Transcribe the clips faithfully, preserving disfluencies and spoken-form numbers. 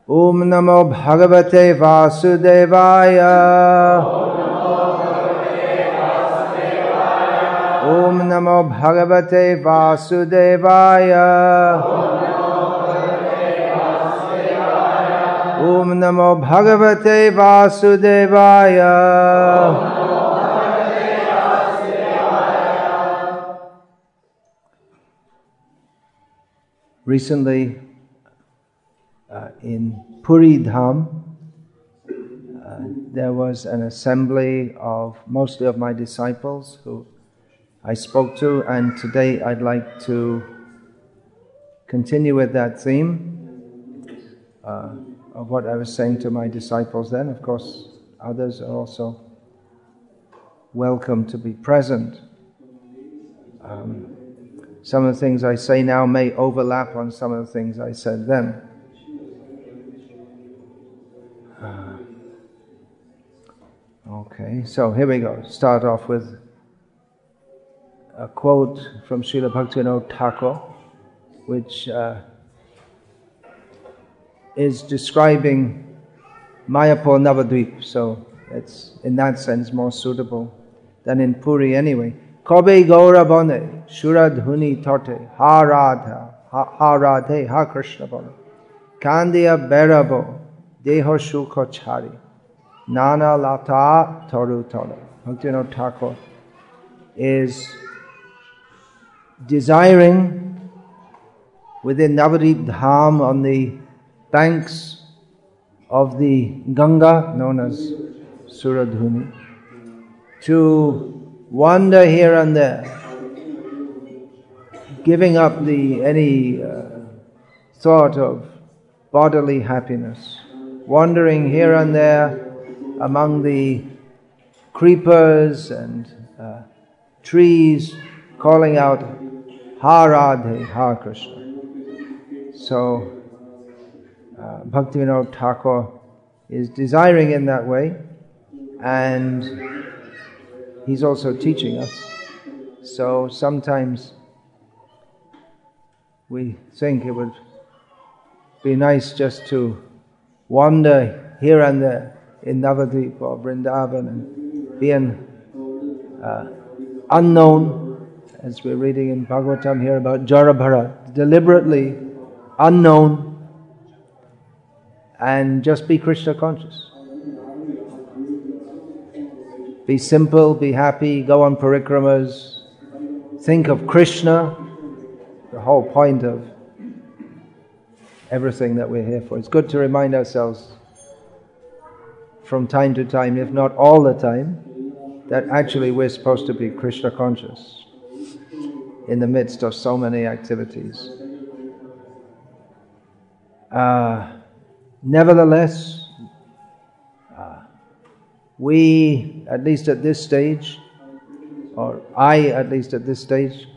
Om Namo Bhagavate Vasudevaya. Om Namo Bhagavate Vasudevaya. Om Namo Bhagavate Vasudevaya. Recently, uh, in Puri Dham, uh, there was an assembly of mostly of my disciples who I spoke to, and today I'd like to continue with that theme uh, of what I was saying to my disciples then. Of course, others are also welcome to be present. Um, some of the things I say now may overlap on some of the things I said then. Uh, okay, so here we go. Start off with a quote from Srila Bhaktivinoda Thakur, which uh, is describing Mayapur Navadvip, so it's in that sense more suitable than in Puri anyway. Kobe Gauravane, Shuradhuni Tote, Ha Radha, Ha Radhe, Ha Krishna Bala, Kandiya Berabo, Deho Shukho Chari, Nana Lata Toru Tola. Bhaktivinoda Thakur is desiring within Navadvip Dham on the banks of the Ganga, known as Suradhuni, to wander here and there, giving up the any uh, thought of bodily happiness, wandering here and there among the creepers and uh, trees, calling out Ha Radhe, Ha Krishna. So uh, Bhaktivinoda Thakur is desiring in that way, and he's also teaching us. So sometimes we think it would be nice just to wander here and there in Navadvip or Vrindavan and being uh, unknown, as we're reading in Bhagavatam here about Jarabhara, deliberately unknown, and just be Krishna conscious. Be simple, be happy, go on parikramas, think of Krishna, the whole point of everything that we're here for. It's good to remind ourselves from time to time, if not all the time, that actually we're supposed to be Krishna conscious in the midst of so many activities. Uh, nevertheless, uh, we, at least at this stage, or I at least at this stage,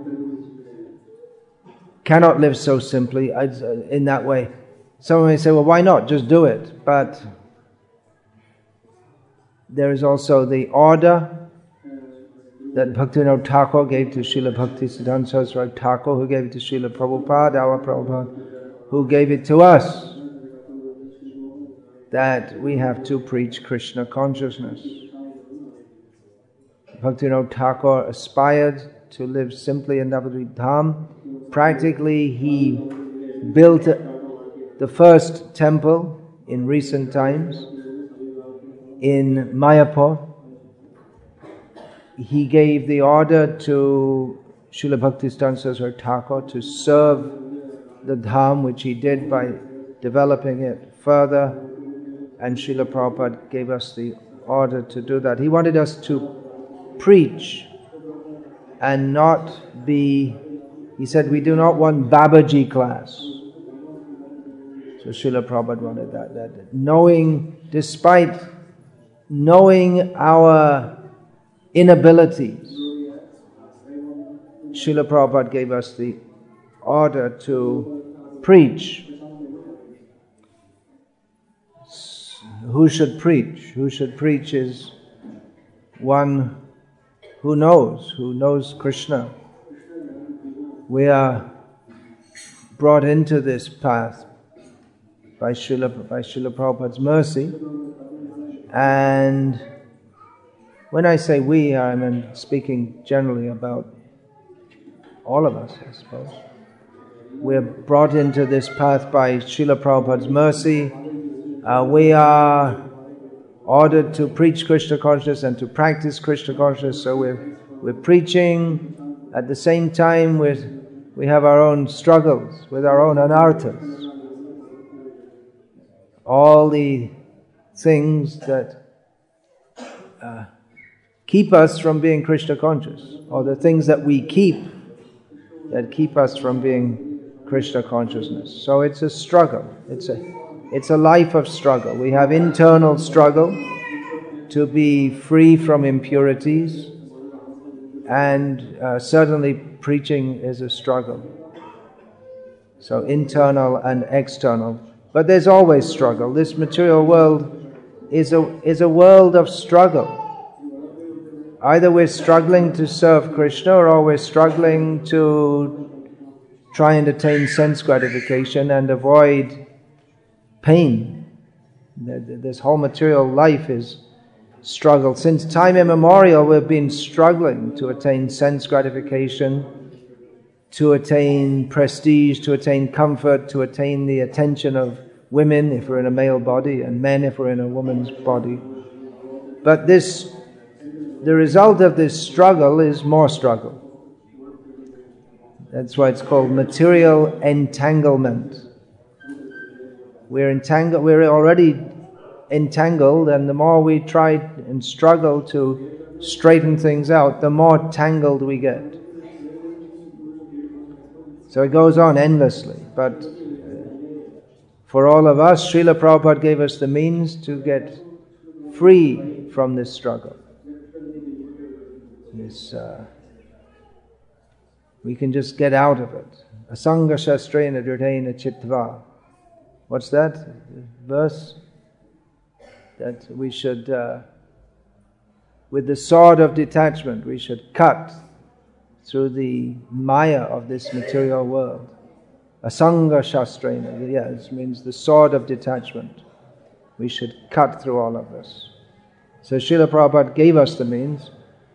cannot live so simply in that way. Someone may say, well, why not? Just do it. But there is also the order that Bhaktivinoda Thakur gave to Srila Bhaktisiddhanta Saraswati Thakur, who gave it to Srila Prabhupada, our Prabhupada, who gave it to us, that we have to preach Krishna consciousness. Bhaktivinoda Thakur aspired to live simply in Navadvip Dham. Practically, he built the first temple in recent times in Mayapur. He gave the order to Srila Bhaktisiddhanta Saraswati Thakur to serve the Dham, which he did by developing it further, and Srila Prabhupada gave us the order to do that. He wanted us to preach and not be, he said, we do not want Babaji class. So Srila Prabhupada wanted that, that knowing, despite knowing our inabilities, Srila Prabhupada gave us the order to preach. Who should preach? Who should preach is one who knows, who knows Krishna. We are brought into this path by Srila, by Srila Prabhupada's mercy. And when I say we, I'm speaking generally about all of us, I suppose. We're brought into this path by Srila Prabhupada's mercy. Uh, we are ordered to preach Krishna consciousness and to practice Krishna consciousness, so we're, we're preaching. At the same time, we're, we have our own struggles with our own anarthas. All the things that uh, keep us from being Krishna conscious, or the things that we keep that keep us from being Krishna consciousness. So it's a struggle. It's a it's a life of struggle. We have internal struggle to be free from impurities, and uh, certainly preaching is a struggle. So internal and external. But there's always struggle. This material world is a is a world of struggle. Either we're struggling to serve Krishna, or we're struggling to try and attain sense gratification and avoid pain. This whole material life is struggle. Since time immemorial, we've been struggling to attain sense gratification, to attain prestige, to attain comfort, to attain the attention of women if we're in a male body, and men if we're in a woman's body. But this, the result of this struggle is more struggle. That's why it's called material entanglement. We're entangled, we're already entangled, and the more we try and struggle to straighten things out, the more tangled we get. So it goes on endlessly. But for all of us, Srila Prabhupada gave us the means to get free from this struggle. This, uh, we can just get out of it. Asanga shastrena dritena chittva. What's that verse? That we should, uh, with the sword of detachment, we should cut through the maya of this material world. Asanga shastrena, yeah, this means the sword of detachment. We should cut through all of this. So Srila Prabhupada gave us the means.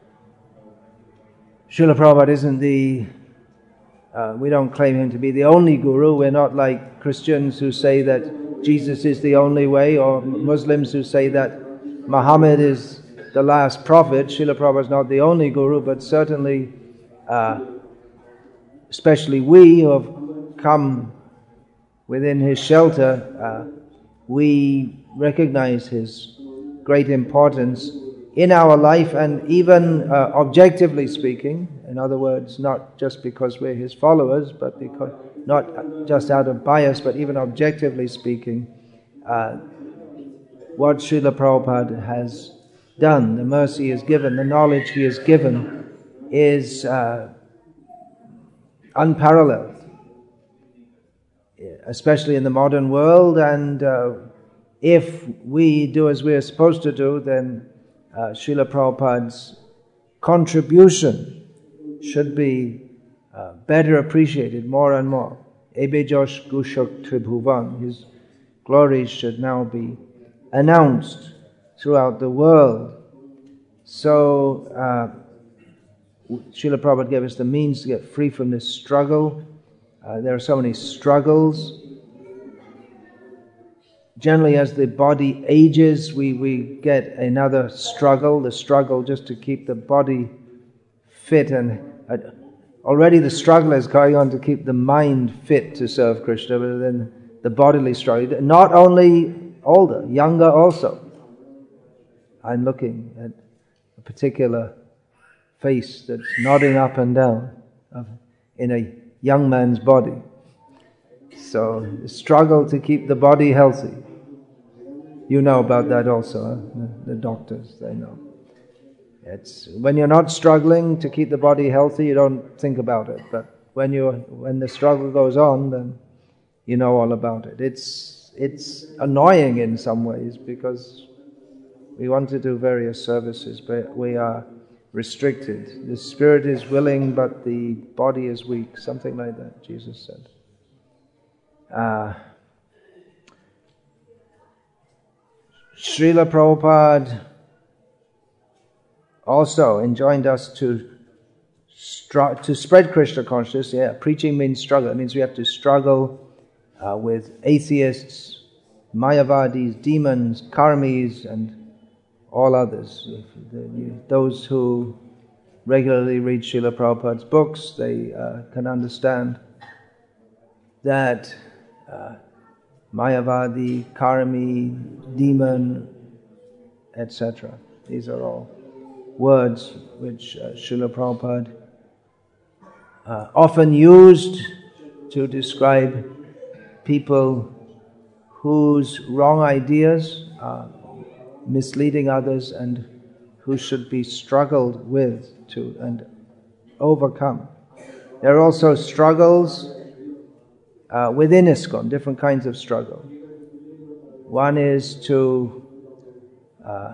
Srila Prabhupada isn't the, uh, we don't claim him to be the only guru. We're not like Christians who say that Jesus is the only way, or Muslims who say that Muhammad is the last prophet. Srila Prabhupada is not the only guru, but certainly, uh, especially we who have come within his shelter, uh, we recognize his great importance in our life, and even uh, objectively speaking, in other words, not just because we're his followers, but because not just out of bias, but even objectively speaking, uh, what Srila Prabhupada has done, the mercy he has given, the knowledge he has given, is uh, unparalleled, especially in the modern world. And uh, if we do as we're supposed to do, then uh, Srila Prabhupada's contribution should be uh, better appreciated more and more. Ebejosh Gushok Tribhuvan, his glories should now be announced throughout the world. So uh, Srila Prabhupada gave us the means to get free from this struggle. Uh, there are so many struggles. Generally, as the body ages, we, we get another struggle, the struggle just to keep the body fit. And uh, already the struggle is going on to keep the mind fit to serve Krishna, but then the bodily struggle. Not only older, younger also. I'm looking at a particular face that's nodding up and down in a young man's body. So the struggle to keep the body healthy. You know about that also, huh? the, the doctors, they know. It's when you're not struggling to keep the body healthy, you don't think about it. But when you when the struggle goes on, then you know all about it. It's it's annoying in some ways because we want to do various services, but we are restricted. The spirit is willing, but the body is weak. Something like that, Jesus said. Uh, Srila Prabhupada also enjoined us to stru- to spread Krishna consciousness. Yeah, preaching means struggle. It means we have to struggle uh, with atheists, Mayavadis, demons, karmis, and all others. Those who regularly read Srila Prabhupada's books, they uh, can understand that uh, Mayavadi, karmi, demon, et cetera. These are all words which uh, Srila Prabhupada uh, often used to describe people whose wrong ideas are misleading others and who should be struggled with to and overcome. There are also struggles uh, within ISKCON, different kinds of struggle. One is to uh,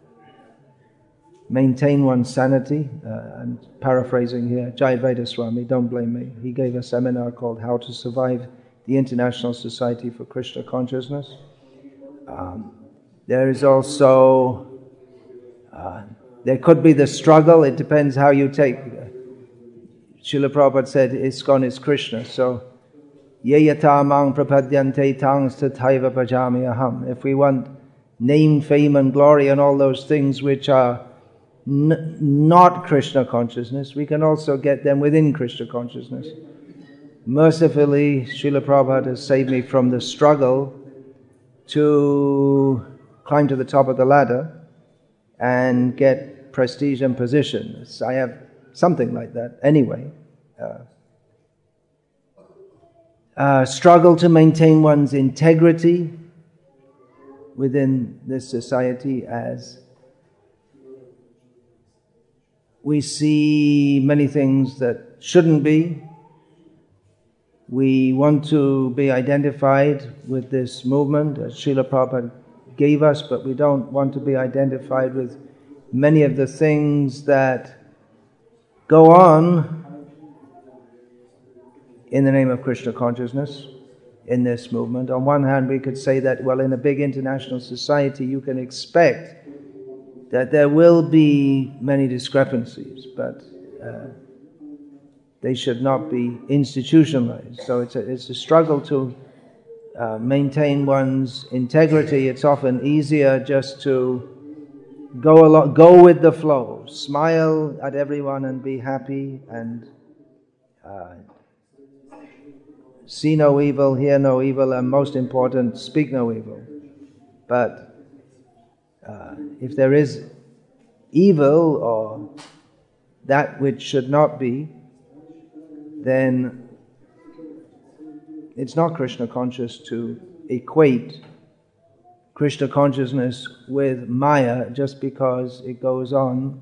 maintain one's sanity. Uh, I'm paraphrasing here. Jayadvaita Swami, don't blame me. He gave a seminar called How to Survive the International Society for Krishna Consciousness. Um, there is also, uh, there could be the struggle. It depends how you take. Srila Prabhupada said, ISKCON is Krishna. So, ye yata mang prapadyante tangs tathaiva bhajami aham. If we want name, fame and glory and all those things which are n- not Krishna consciousness, we can also get them within Krishna consciousness. Mercifully, Srila Prabhupada has saved me from the struggle to climb to the top of the ladder and get prestige and position. I have something like that anyway. Uh, uh, struggle to maintain one's integrity within this society, as we see many things that shouldn't be. We want to be identified with this movement that Srila Prabhupada gave us, but we don't want to be identified with many of the things that go on in the name of Krishna consciousness in this movement. On one hand, we could say that, well, in a big international society, you can expect that there will be many discrepancies, but uh, they should not be institutionalized. So it's a, it's a struggle to uh, maintain one's integrity. It's often easier just to go along, go with the flow, smile at everyone and be happy, and uh, see no evil, hear no evil, and most important, speak no evil. But uh, if there is evil or that which should not be, then it's not Krishna conscious to equate Krishna consciousness with Maya just because it goes on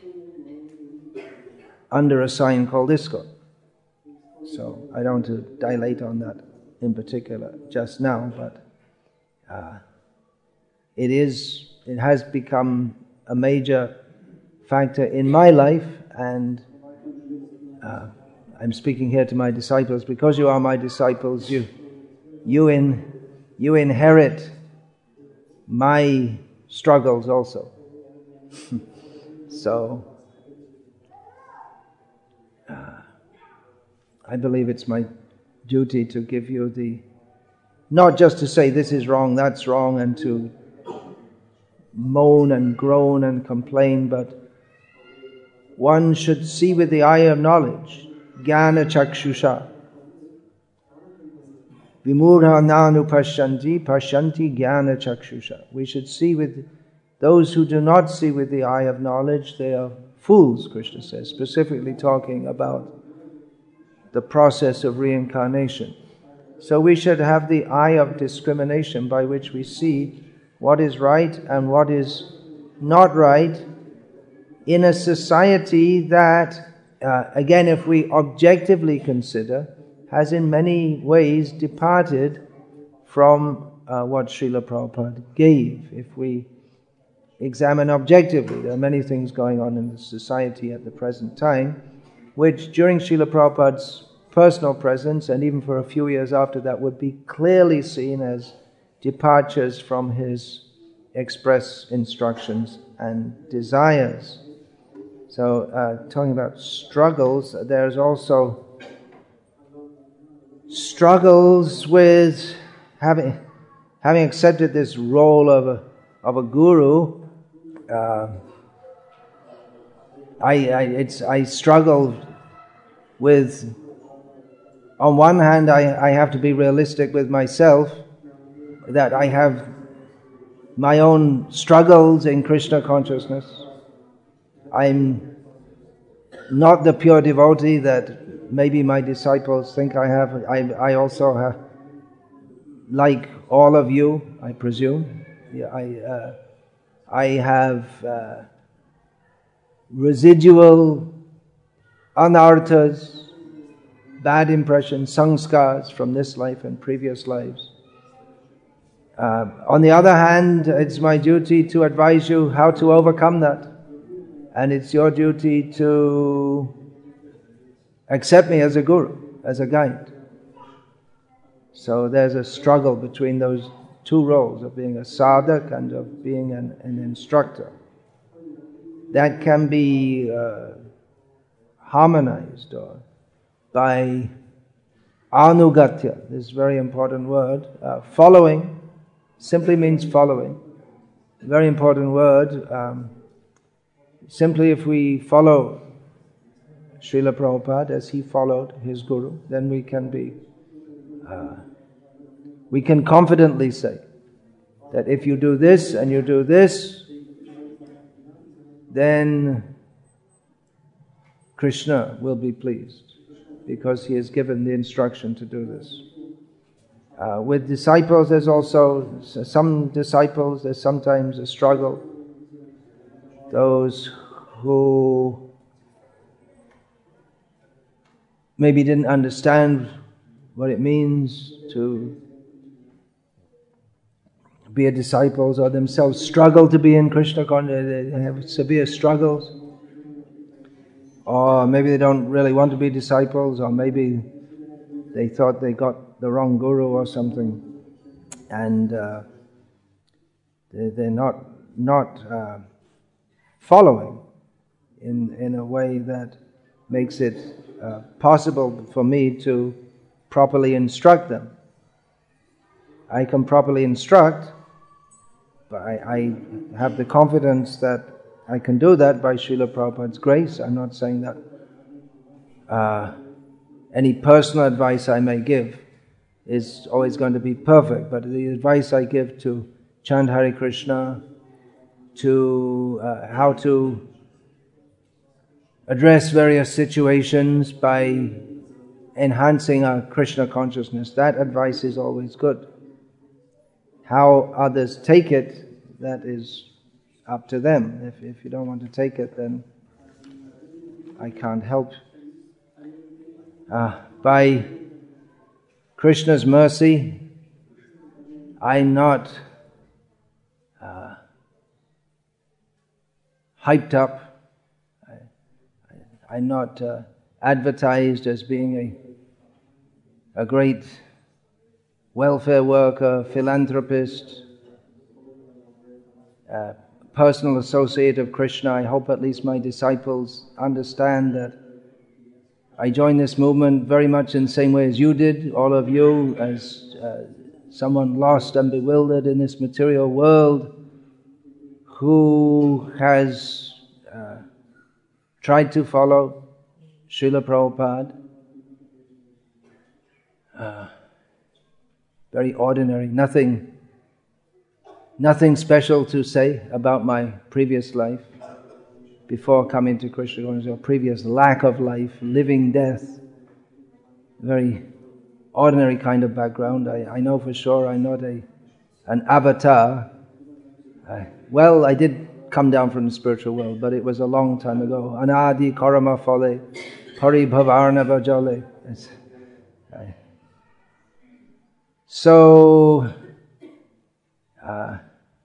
under a sign called ISKCON. So I don't want to dilate on that in particular just now, but uh, it is, it has become a major factor in my life, and uh, I'm speaking here to my disciples. Because you are my disciples, you you in you inherit my struggles also. So uh, I believe it's my duty to give you the, not just to say this is wrong, that's wrong, and to moan and groan and complain, but one should see with the eye of knowledge. Jnana chakshusha. Vimurha nanu pashyanti, pashyanti jnana chakshusha. We should see with those who do not see with the eye of knowledge, they are fools, Krishna says, specifically talking about the process of reincarnation. So we should have the eye of discrimination by which we see what is right and what is not right in a society that, uh, again, if we objectively consider, has in many ways departed from uh, what Srila Prabhupada gave. If we examine objectively, there are many things going on in the society at the present time, which during Srila Prabhupada's personal presence, and even for a few years after that, would be clearly seen as departures from his express instructions and desires. So, uh, talking about struggles, there's also struggles with having having accepted this role of a of a guru. Uh, I I, it's, I struggle with. On one hand, I, I have to be realistic with myself, that I have my own struggles in Krishna consciousness. I'm not the pure devotee that maybe my disciples think I have. I, I also have, like all of you, I presume, I, uh, I have uh, residual anarthas, bad impressions, sanskars from this life and previous lives. Uh, on the other hand, it's my duty to advise you how to overcome that. And it's your duty to accept me as a guru, as a guide. So there's a struggle between those two roles of being a sadhak and of being an, an instructor. That can be uh, harmonized or by anugatya, this very important word. Uh, following simply means following. Very important word. Um, simply if we follow Srila Prabhupada as he followed his guru, then we can be, uh, we can confidently say that if you do this and you do this, then Krishna will be pleased, because he has given the instruction to do this. Uh, with disciples, there's also some disciples, there's sometimes a struggle. Those who maybe didn't understand what it means to be a disciple, or themselves struggle to be in Krishna consciousness, they have severe struggles. Or maybe they don't really want to be disciples, or maybe they thought they got the wrong guru or something, and uh, they're not not uh, following in in a way that makes it uh, possible for me to properly instruct them. I can properly instruct, but I, I have the confidence that I can do that by Srila Prabhupada's grace. I'm not saying that uh, any personal advice I may give is always going to be perfect, but the advice I give to chant Hare Krishna, to uh, how to address various situations by enhancing our Krishna consciousness, that advice is always good. How others take it, that is up to them. If, if you don't want to take it, then I can't help. Uh, by Krishna's mercy, I'm not uh, hyped up. I, I, I'm not uh, advertised as being a, a great welfare worker, philanthropist, uh, personal associate of Krishna. I hope at least my disciples understand that I joined this movement very much in the same way as you did, all of you, as uh, someone lost and bewildered in this material world who has uh, tried to follow Srila Prabhupada. Uh, very ordinary, nothing Nothing special to say about my previous life before coming to Krishna consciousness, or previous lack of life, living death. Very ordinary kind of background. I, I know for sure I'm not a an avatar. I, well, I did come down from the spiritual world, but it was a long time ago. Anadi karama phale, pari bhavarnava jale. So, Uh,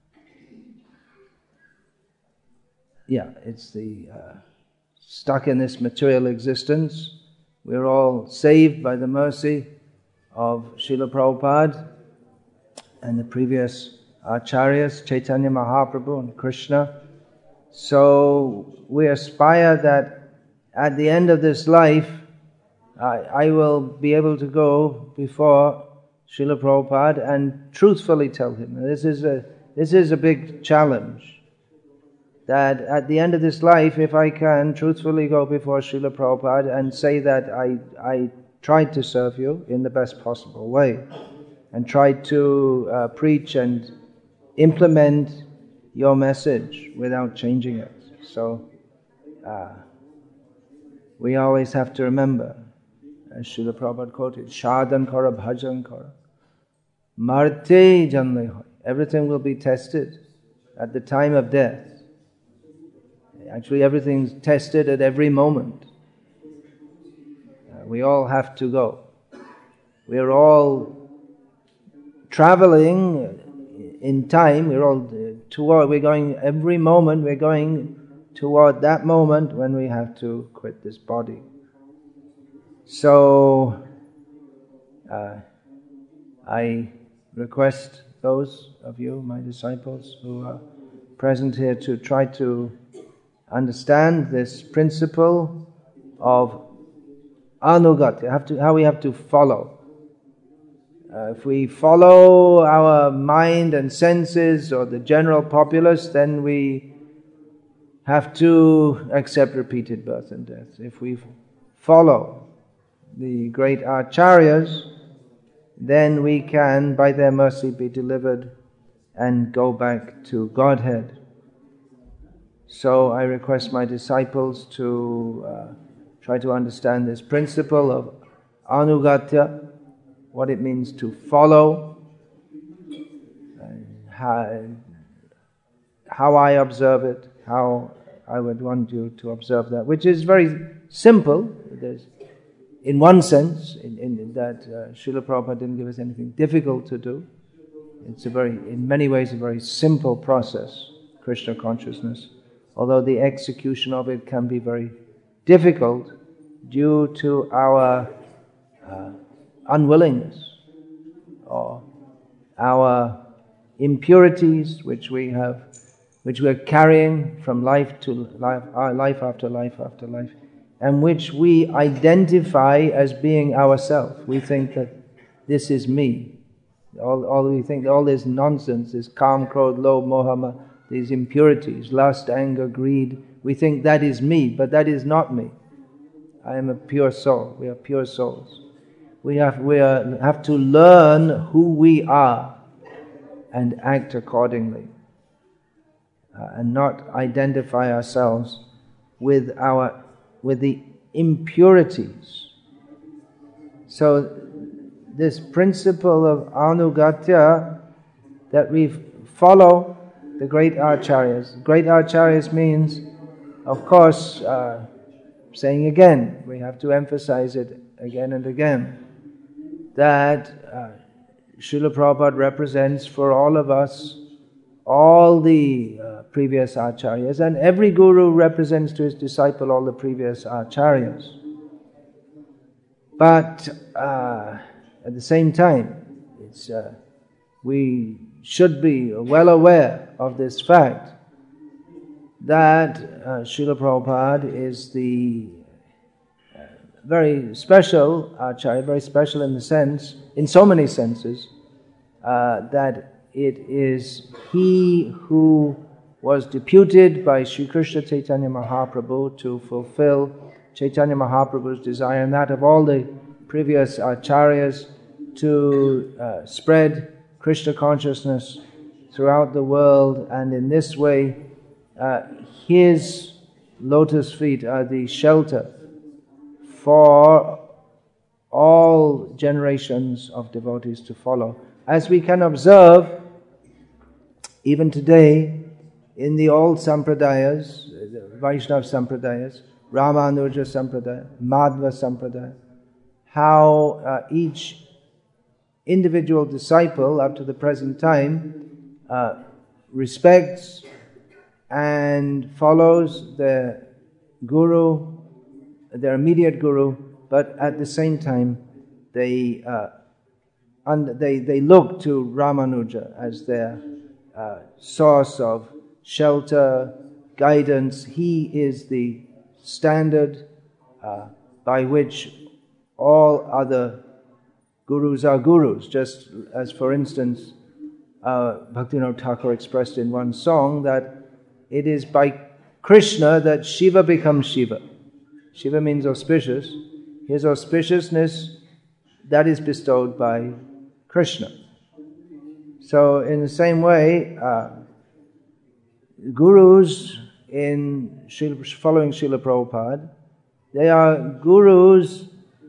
yeah, it's the uh, stuck in this material existence. We're all saved by the mercy of Srila Prabhupada and the previous Acharyas, Chaitanya Mahaprabhu and Krishna. So we aspire that at the end of this life, I, I will be able to go before Srila Prabhupada and truthfully tell him. This is a this is a big challenge. That at the end of this life, if I can truthfully go before Srila Prabhupada and say that I I tried to serve you in the best possible way, and tried to uh, preach and implement your message without changing it. So uh, we always have to remember, as Srila Prabhupada quoted, Sadhan kara bhajan kara, marte janle hoy. Everything will be tested at the time of death. Actually, everything's tested at every moment. Uh, we all have to go. We are all traveling in time. We're all toward. We're going every moment. We're going toward that moment when we have to quit this body. So, uh, I request those of you, my disciples, who are present here, to try to understand this principle of anugatya, have to, how we have to follow. Uh, if we follow our mind and senses or the general populace, then we have to accept repeated birth and death. If we follow the great acharyas, then we can, by their mercy, be delivered and go back to Godhead. So I request my disciples to uh, try to understand this principle of anugatya, what it means to follow, how, how I observe it, how I would want you to observe that, which is very simple. There's, in one sense, in, in that uh, Srila Prabhupada didn't give us anything difficult to do. It's a very, in many ways, a very simple process, Krishna consciousness. Although the execution of it can be very difficult due to our uh, unwillingness or our impurities, which we have, which we are carrying from life to life, uh, life after life after life, and which we identify as being ourselves. We think that this is me. All, all we think, all this nonsense, this calm, krodh, lobh, moha, these impurities, lust, anger, greed, we think that is me, but that is not me. I am a pure soul. We are pure souls. We have we are, have to learn who we are and act accordingly, uh, and not identify ourselves with our with the impurities. So this principle of anugatya, that we follow the great acharyas. Great acharyas means, of course, uh, saying again, we have to emphasize it again and again, that uh, Srila Prabhupada represents for all of us all the uh, previous acharyas, and every guru represents to his disciple all the previous acharyas. But uh, at the same time, it's uh, we should be well aware of this fact that uh, Srila Prabhupada is the uh, very special acharya, very special in the sense, in so many senses, uh, that it is he who was deputed by Sri Krishna Chaitanya Mahaprabhu to fulfill Chaitanya Mahaprabhu's desire, and that of all the previous acharyas, to uh, spread Krishna consciousness throughout the world, and in this way uh, his lotus feet are the shelter for all generations of devotees to follow. As we can observe even today in the old sampradayas, the Vaishnava sampradayas, Ramanuja sampradaya, Madhva sampradaya, how uh, each individual disciple up to the present time uh, respects and follows their guru, their immediate guru, but at the same time they uh, and they they look to Ramanuja as their uh, source of shelter, guidance. He is the standard uh, by which all other gurus are gurus. Just as, for instance, uh, Bhaktivinoda Thakur expressed in one song that it is by Krishna that Shiva becomes Shiva. Shiva means auspicious. His auspiciousness, that is bestowed by Krishna. So in the same way, uh, gurus in Srila, following Srila Prabhupada, they are gurus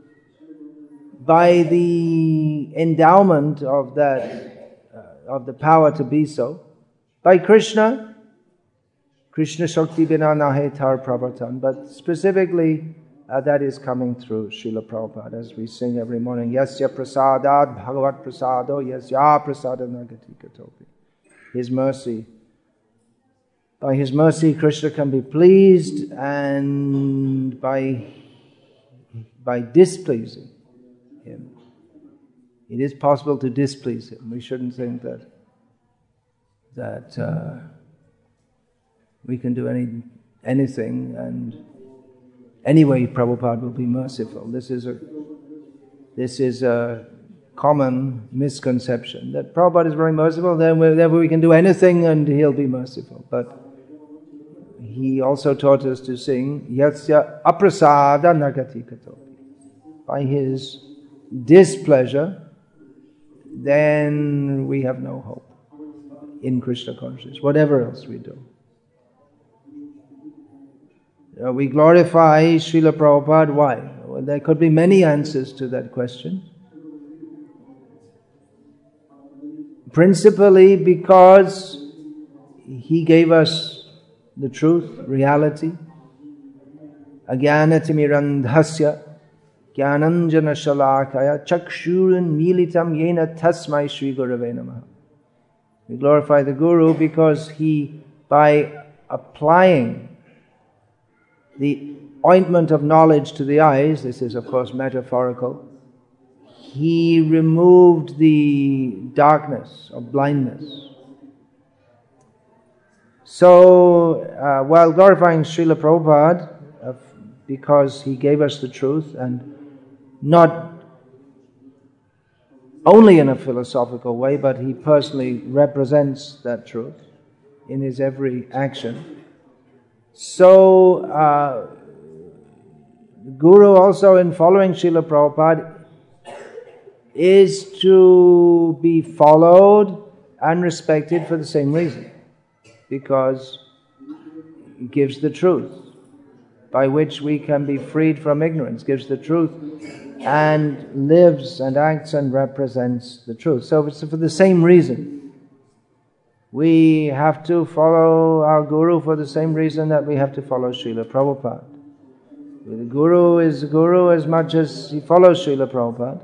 by the endowment of that, uh, of the power to be so. By Krishna, Krishna Shakti Bina Nahe Tar Pravartan, but specifically uh, that is coming through Srila Prabhupada, as we sing every morning, Yasya Prasadad Bhagavat Prasado Yasya Prasada Nagati Katopi. His mercy. By His mercy, Krishna can be pleased, and by, by displeasing Him, it is possible to displease Him. We shouldn't think that that uh, we can do any anything and anyway Prabhupada will be merciful. This is a this is a common misconception that Prabhupada is very merciful, then we, then we can do anything and He'll be merciful. But He also taught us to sing Yatsya aprasada nagati kato. By His displeasure, then we have no hope in Krishna consciousness, whatever else we do. Uh, we glorify Srila Prabhupada. Why? Well, there could be many answers to that question. Principally because he gave us the truth, reality. Ajnanatimirandhasya jnananjana shalakaya chakshuran militam yena tasmai Shri Gurave Namaha. We glorify the Guru because he, by applying the ointment of knowledge to the eyes, this is of course metaphorical, he removed the darkness of blindness. So, uh, while glorifying Srila Prabhupada, uh, because he gave us the truth, and not only in a philosophical way, but he personally represents that truth in his every action. So, uh, the Guru also, in following Srila Prabhupada, is to be followed and respected for the same reason, because he gives the truth by which we can be freed from ignorance, gives the truth and lives and acts and represents the truth. So it's for the same reason. We have to follow our Guru for the same reason that we have to follow Srila Prabhupada. The Guru is the Guru as much as he follows Srila Prabhupada.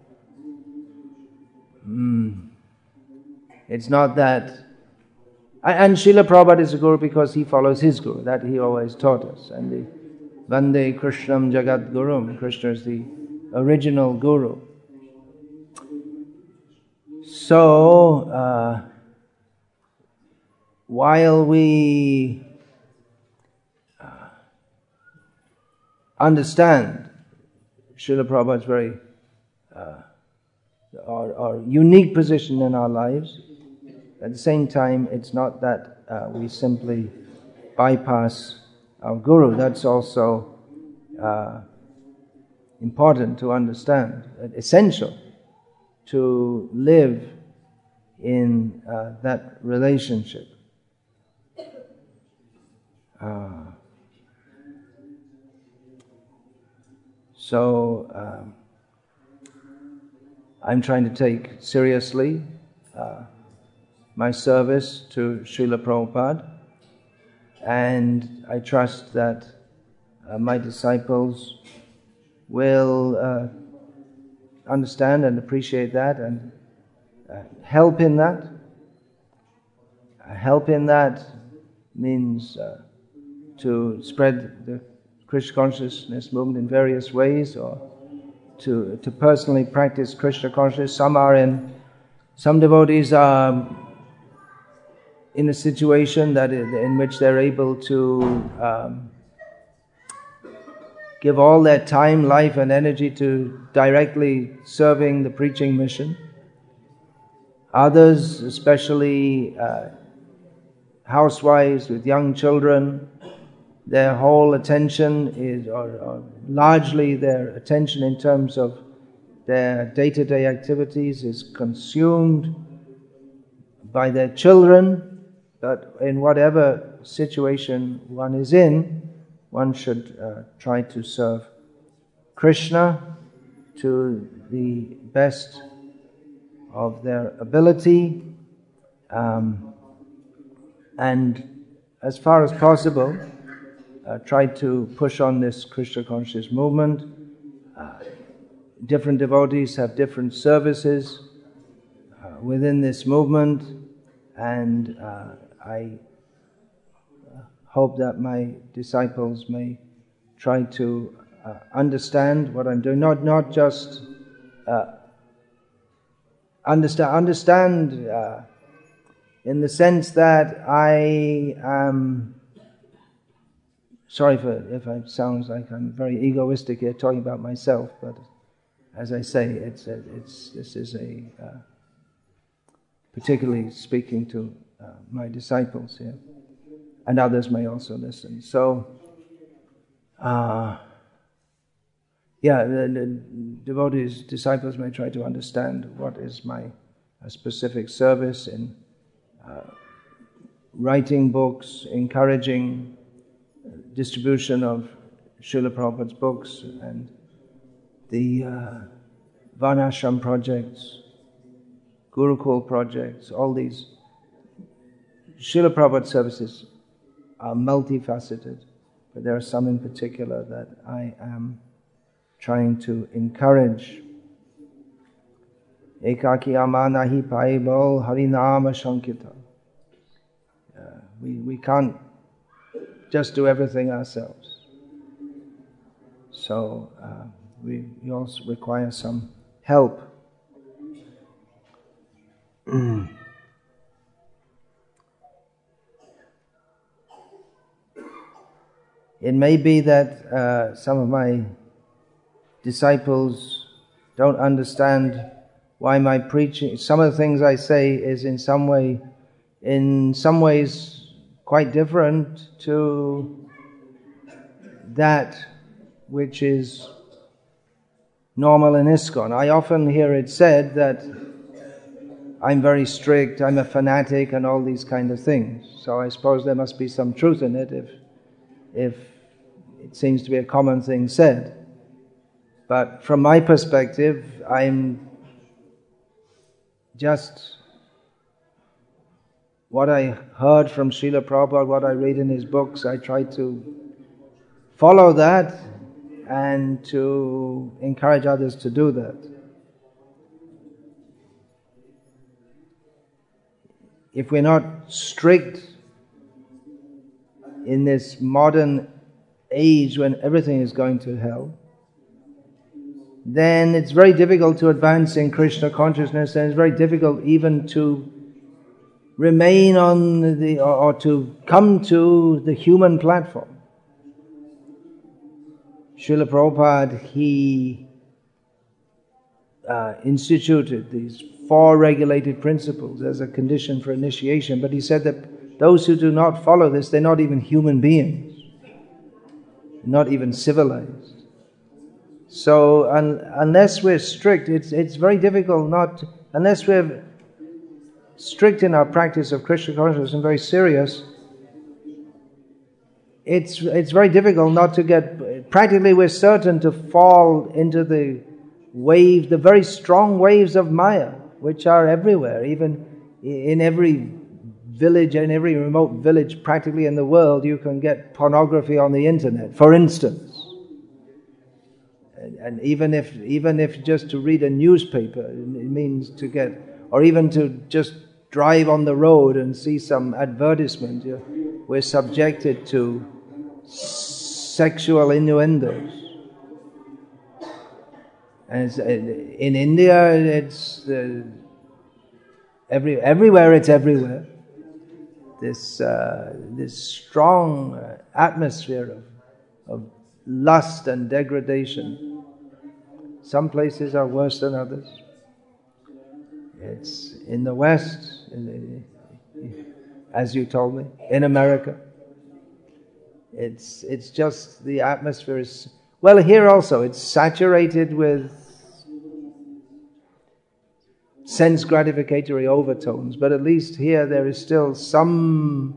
Mm. It's not that... And Srila Prabhupada is a Guru because he follows his Guru, that he always taught us. And the Vande Krishnam Jagat Gurum, Krishna is the original Guru. So, uh, while we uh, understand Srila Prabhupada's very uh, our, our unique position in our lives, at the same time, it's not that uh, we simply bypass our Guru. That's also uh, important to understand, essential to live in uh, that relationship. Uh, so, um, I'm trying to take seriously uh, my service to Srila Prabhupada, and I trust that uh, my disciples will uh, understand and appreciate that and uh, help in that. Uh, help in that means uh, to spread the Krishna consciousness movement in various ways, or to to personally practice Krishna consciousness. Some are in, some devotees are in a situation that in, in which they're able to um, give all their time, life and energy to directly serving the preaching mission. Others, especially uh, housewives with young children, their whole attention is, or, or largely their attention in terms of their day-to-day activities is consumed by their children. But in whatever situation one is in, one should uh, try to serve Krishna to the best of their ability, um, and as far as possible, uh, try to push on this Krishna conscious movement. Uh, different devotees have different services uh, within this movement, and uh, I hope that my disciples may try to uh, understand what I'm doing, not not just uh, understand understand uh, in the sense that I am. Sorry for if it sounds like I'm very egoistic here talking about myself, but as I say, it's it's this is a uh, particularly speaking to uh, my disciples here. And others may also listen. So, uh, yeah, the, the devotees, disciples may try to understand what is my uh, specific service in uh, writing books, encouraging distribution of Srila Prabhupada's books, and the uh, Varnashram projects, Gurukul projects, all these Srila Prabhupada services are multifaceted, but there are some in particular that I am trying to encourage. Ekaki amanahi paibol harinama shankita. We we can't just do everything ourselves. So uh, we, we also require some help. It may be that uh, some of my disciples don't understand why my preaching, some of the things I say is in some way, in some ways quite different to that which is normal in ISKCON. I often hear it said that I'm very strict, I'm a fanatic and all these kind of things. So I suppose there must be some truth in it if if it seems to be a common thing said. But from my perspective, I'm just what I heard from Srila Prabhupada, what I read in his books, I try to follow that and to encourage others to do that. If we're not strict in this modern age when everything is going to hell, then it's very difficult to advance in Krishna consciousness, and it's very difficult even to remain on the, or, or to come to the human platform. Srila Prabhupada, he uh, instituted these four regulated principles as a condition for initiation, but he said that those who do not follow this, they're not even human beings, not even civilized. So un, unless we're strict, it's it's very difficult not, unless we're strict in our practice of Krishna consciousness and very serious, it's it's very difficult not to get, practically we're certain to fall into the wave, the very strong waves of Maya, which are everywhere, even in every village, in every remote village practically in the world, you can get pornography on the internet, for instance. And, and even if even if just to read a newspaper, it means to get, or even to just drive on the road and see some advertisement, you know, we're subjected to sexual innuendos. And it's, in India, it's uh, every everywhere. It's everywhere. this uh, this strong uh, atmosphere of, of lust and degradation. Some places are worse than others. It's in the West, in the, as you told me, in America. It's it's just the atmosphere is, well, here also it's saturated with sense gratificatory overtones, but at least here there is still some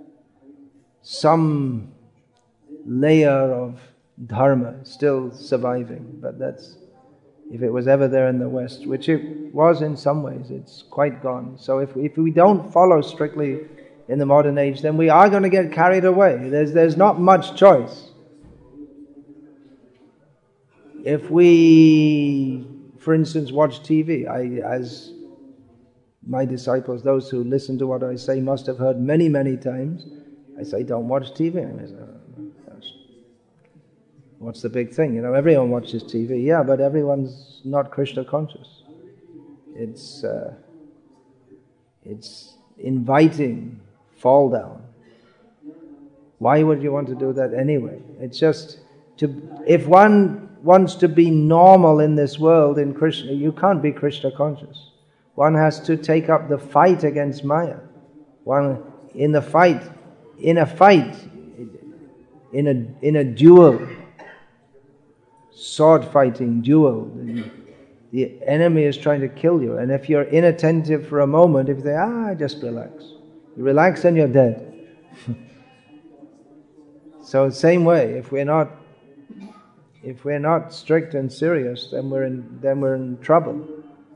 some layer of dharma still surviving. But that's, if it was ever there in the West, which it was in some ways, it's quite gone. So if if we don't follow strictly in the modern age, then we are going to get carried away. There's there's not much choice. If we, for instance, watch T V, I, as my disciples, those who listen to what I say, must have heard many, many times, I say, don't watch T V. And I say, oh, what's the big thing? You know, everyone watches T V. Yeah, but everyone's not Krishna conscious. It's uh, it's inviting fall down. Why would you want to do that anyway? It's just to, if one wants to be normal in this world, in Krishna, you can't be Krishna conscious. One has to take up the fight against Maya. One in the fight, in a fight, in a in a duel, sword fighting duel. The enemy is trying to kill you, and if you're inattentive for a moment, if they ah, just relax, you relax and you're dead. So same way, if we're not if we're not strict and serious, then we're in then we're in trouble.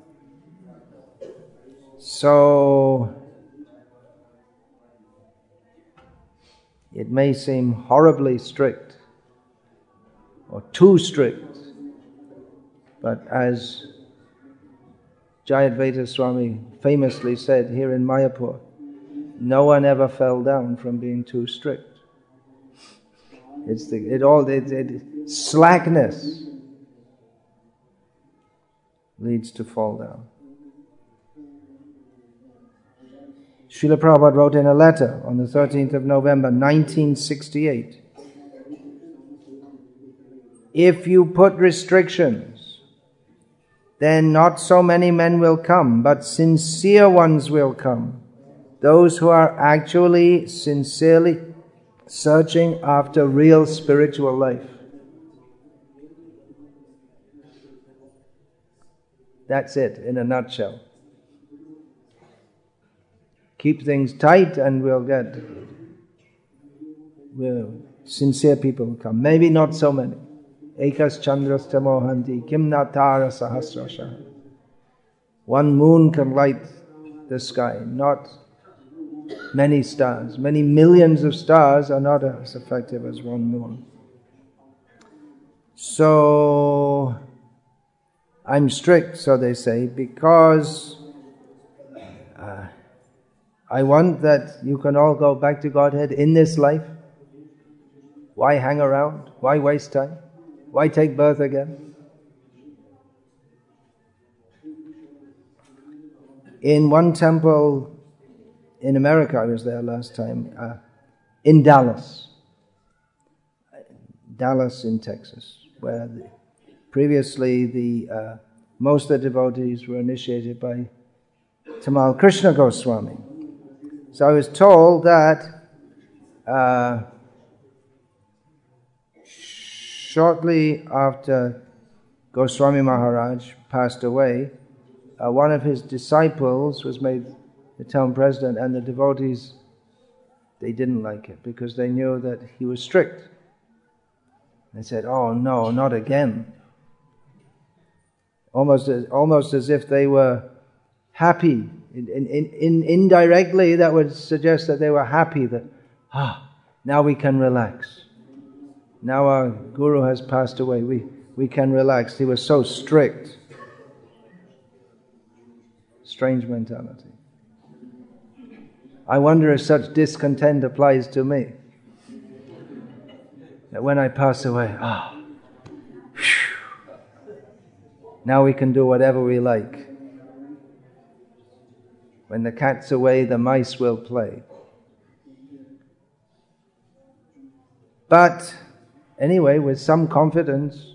So it may seem horribly strict or too strict, but as Jayadvaita Swami famously said here in Mayapur, no one ever fell down from being too strict. It's the it all it, it slackness leads to fall down. Srila Prabhupada wrote in a letter on the thirteenth of November nineteen sixty-eight, if you put restrictions, then not so many men will come, but sincere ones will come. Those who are actually, sincerely searching after real spiritual life. That's it in a nutshell. Keep things tight and we'll get, we'll, sincere people will come. Maybe not so many. Ekas chandrasta mohanti kim natara sahasrasha. One moon can light the sky, not many stars. Many millions of stars are not as effective as one moon. So, I'm strict, so they say, because uh, I want that you can all go back to Godhead in this life. Why hang around? Why waste time? Why take birth again? In one temple in America, I was there last time, uh, in Dallas. Dallas in Texas, where the, previously the uh, most of the devotees were initiated by Tamal Krishna Goswami. So I was told that uh, shortly after Goswami Maharaj passed away, uh, one of his disciples was made the town president, and the devotees, they didn't like it because they knew that he was strict. They said, oh no, not again. Almost as, almost as if they were happy. In, in, in, indirectly, that would suggest that they were happy that, ah, now we can relax. Now our Guru has passed away, we, we can relax. He was so strict. Strange mentality. I wonder if such discontent applies to me. That when I pass away, ah, whew, now we can do whatever we like. When the cat's away, the mice will play. But anyway, with some confidence,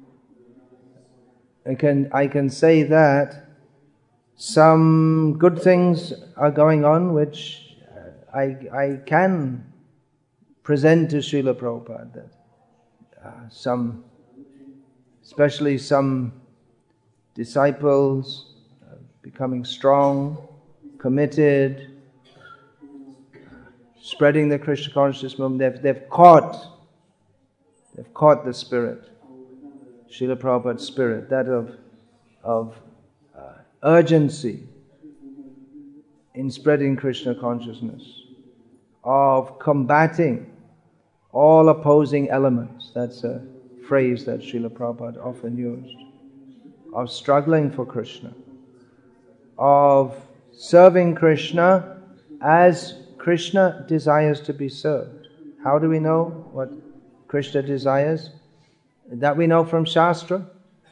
I can, I can say that some good things are going on which I, I can present to Srila Prabhupada. That uh, some, especially some disciples uh, becoming strong, committed, spreading the Krishna consciousness movement. They've, they've caught, they've caught the spirit, Srila Prabhupada's spirit, that of of uh, urgency in spreading Krishna consciousness, of combating all opposing elements. That's a phrase that Srila Prabhupada often used. Of struggling for Krishna, of serving Krishna as Krishna desires to be served. How do we know what Krishna desires? That we know from Shastra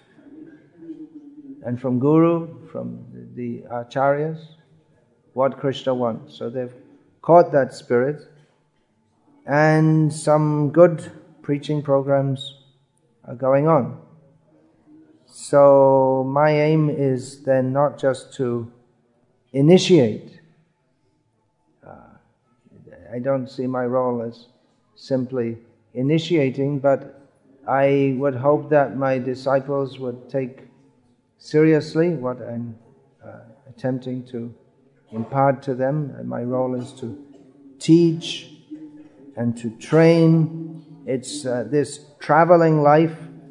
and from Guru, from the Acharyas, what Krishna wants. So they've caught that spirit, and some good preaching programs are going on. So my aim is then not just to initiate. Uh, I don't see my role as simply initiating, but I would hope that my disciples would take seriously what I'm uh, attempting to impart to them. And my role is to teach and to train. It's uh, this traveling life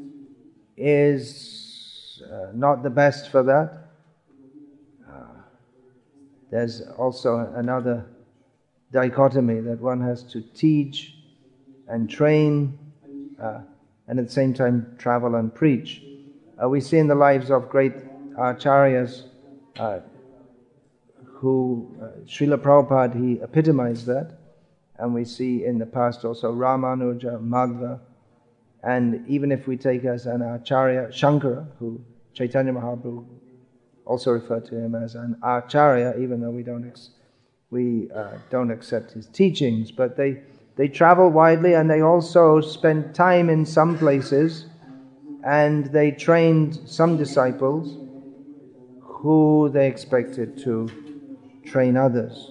is uh, not the best for that. Uh, there's also another dichotomy that one has to teach and train uh, and at the same time travel and preach. Uh, we see in the lives of great acharyas uh, who, uh, Srila Prabhupada, he epitomized that. And we see in the past also Ramanuja, Madhva, and even if we take as an acharya, Shankara, who Chaitanya Mahaprabhu also referred to him as an acharya, even though we don't ex- we uh, don't accept his teachings, but they they travel widely and they also spend time in some places, and they trained some disciples who they expected to train others.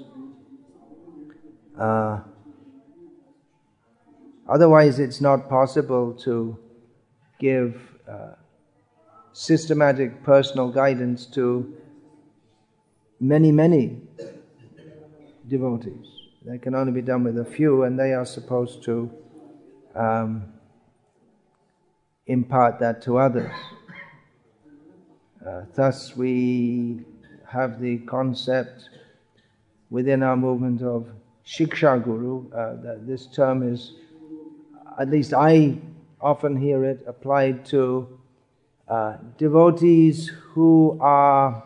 Uh, otherwise, it's not possible to give uh, systematic personal guidance to many, many devotees. That can only be done with a few, and they are supposed to um, impart that to others. Uh, thus, we have the concept within our movement of Shiksha Guru. Uh, that this term is, at least I often hear it applied to uh, devotees who are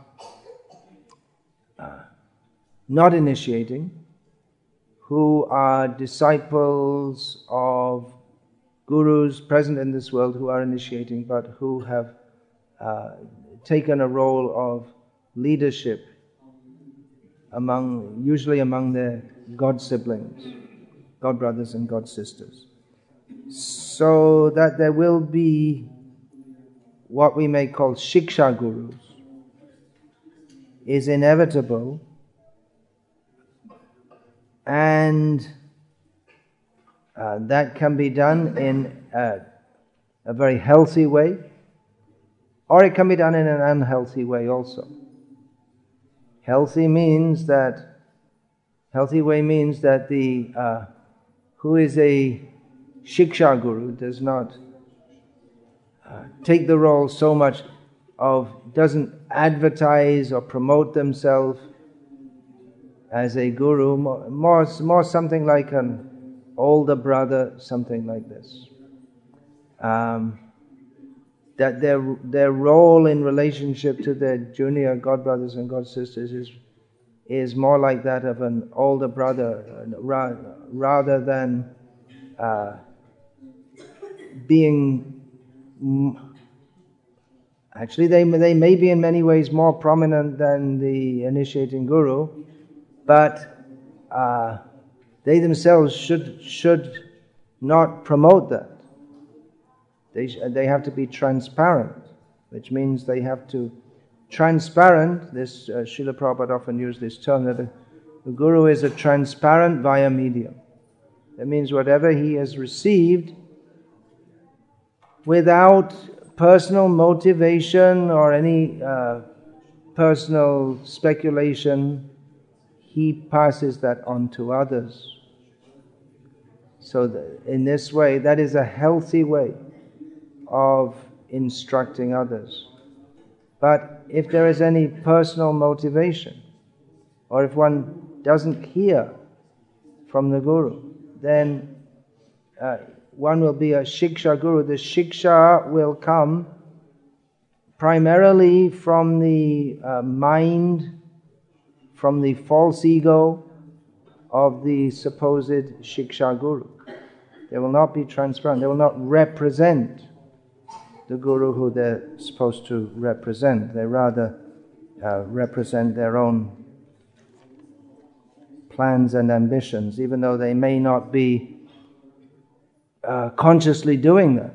uh, not initiating, who are disciples of gurus present in this world who are initiating, but who have uh, taken a role of leadership among, usually among their God siblings, God brothers and God sisters. So that there will be what we may call Shiksha Gurus is inevitable, and uh, that can be done in a, a very healthy way, or it can be done in an unhealthy way also. Healthy means that, healthy way means that the, uh, who is a Shiksha Guru does not uh, take the role so much of, doesn't advertise or promote themselves as a guru, more, more, more something like an older brother, something like this. Um, that their their role in relationship to their junior God brothers and God sisters is is more like that of an older brother, ra- rather than uh, being. Actually, they they may be in many ways more prominent than the initiating guru, but uh, they themselves should should not promote that. They, they have to be transparent, which means they have to transparent, this uh, Srila Prabhupada often used this term, that the, the Guru is a transparent via medium. That means whatever he has received, without personal motivation or any uh, personal speculation, he passes that on to others. So that in this way, that is a healthy way of instructing others. But if there is any personal motivation, or if one doesn't hear from the Guru, then uh, one will be a Shiksha Guru. The Shiksha will come primarily from the uh, mind, from the false ego of the supposed Shiksha Guru. They will not be transparent. They will not represent the Guru who they're supposed to represent. They rather uh, represent their own plans and ambitions, even though they may not be uh, consciously doing that.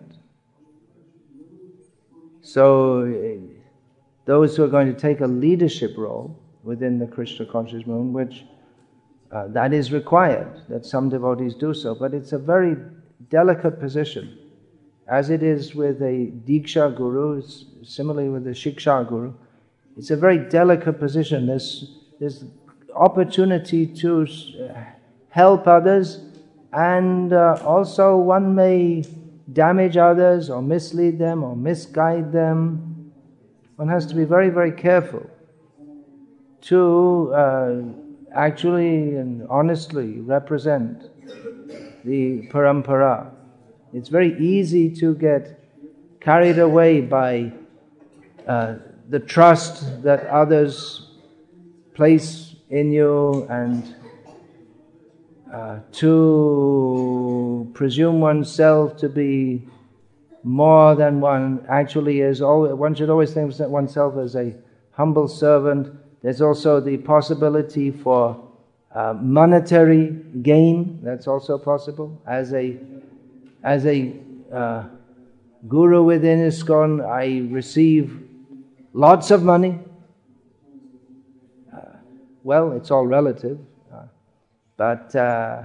So uh, those who are going to take a leadership role within the Krishna conscious movement, which uh, that is required, that some devotees do so, but it's a very delicate position. As it is with a Diksha Guru, similarly with the Shiksha Guru, it's a very delicate position. There's, there's opportunity to help others, and uh, also one may damage others or mislead them or misguide them. One has to be very, very careful to uh, actually and honestly represent the parampara. It's very easy to get carried away by uh, the trust that others place in you, and uh, to presume oneself to be more than one actually is. One should always think of oneself as a humble servant. There's also the possibility for uh, monetary gain. That's also possible. As a as a uh, guru within ISKCON, I receive lots of money. Uh, well, it's all relative, uh, but uh,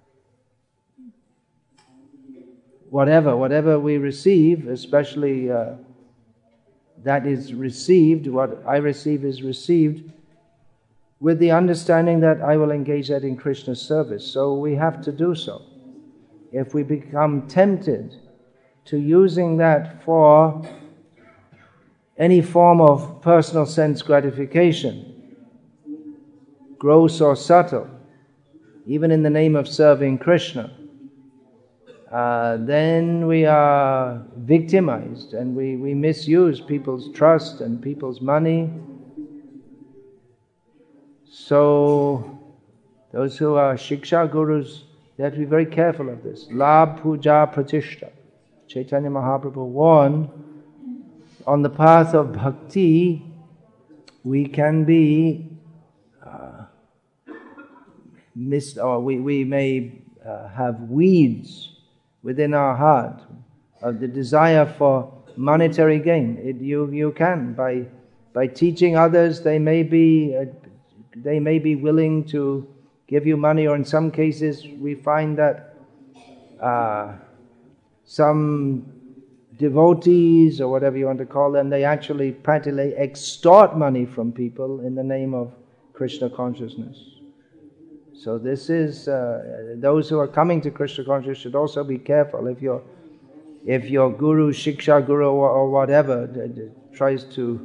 whatever, whatever we receive, especially uh, that is received, what I receive is received with the understanding that I will engage that in Krishna's service. So we have to do so. If we become tempted to using that for any form of personal sense gratification, gross or subtle, even in the name of serving Krishna, uh, then we are victimized and we, we misuse people's trust and people's money. So those who are Shiksha Gurus, they have to be very careful of this. Labh puja pratishta. Chaitanya Mahaprabhu warned, on the path of bhakti, we can be uh, missed, or we, we may uh, have weeds within our heart of the desire for monetary gain. It, you you can by by teaching others. They may be uh, they may be willing to give you money, or in some cases we find that uh, some devotees, or whatever you want to call them, they actually practically extort money from people in the name of Krishna consciousness. So this is, uh, those who are coming to Krishna consciousness should also be careful. If your if your guru, Shiksha Guru or, or whatever d- d- tries to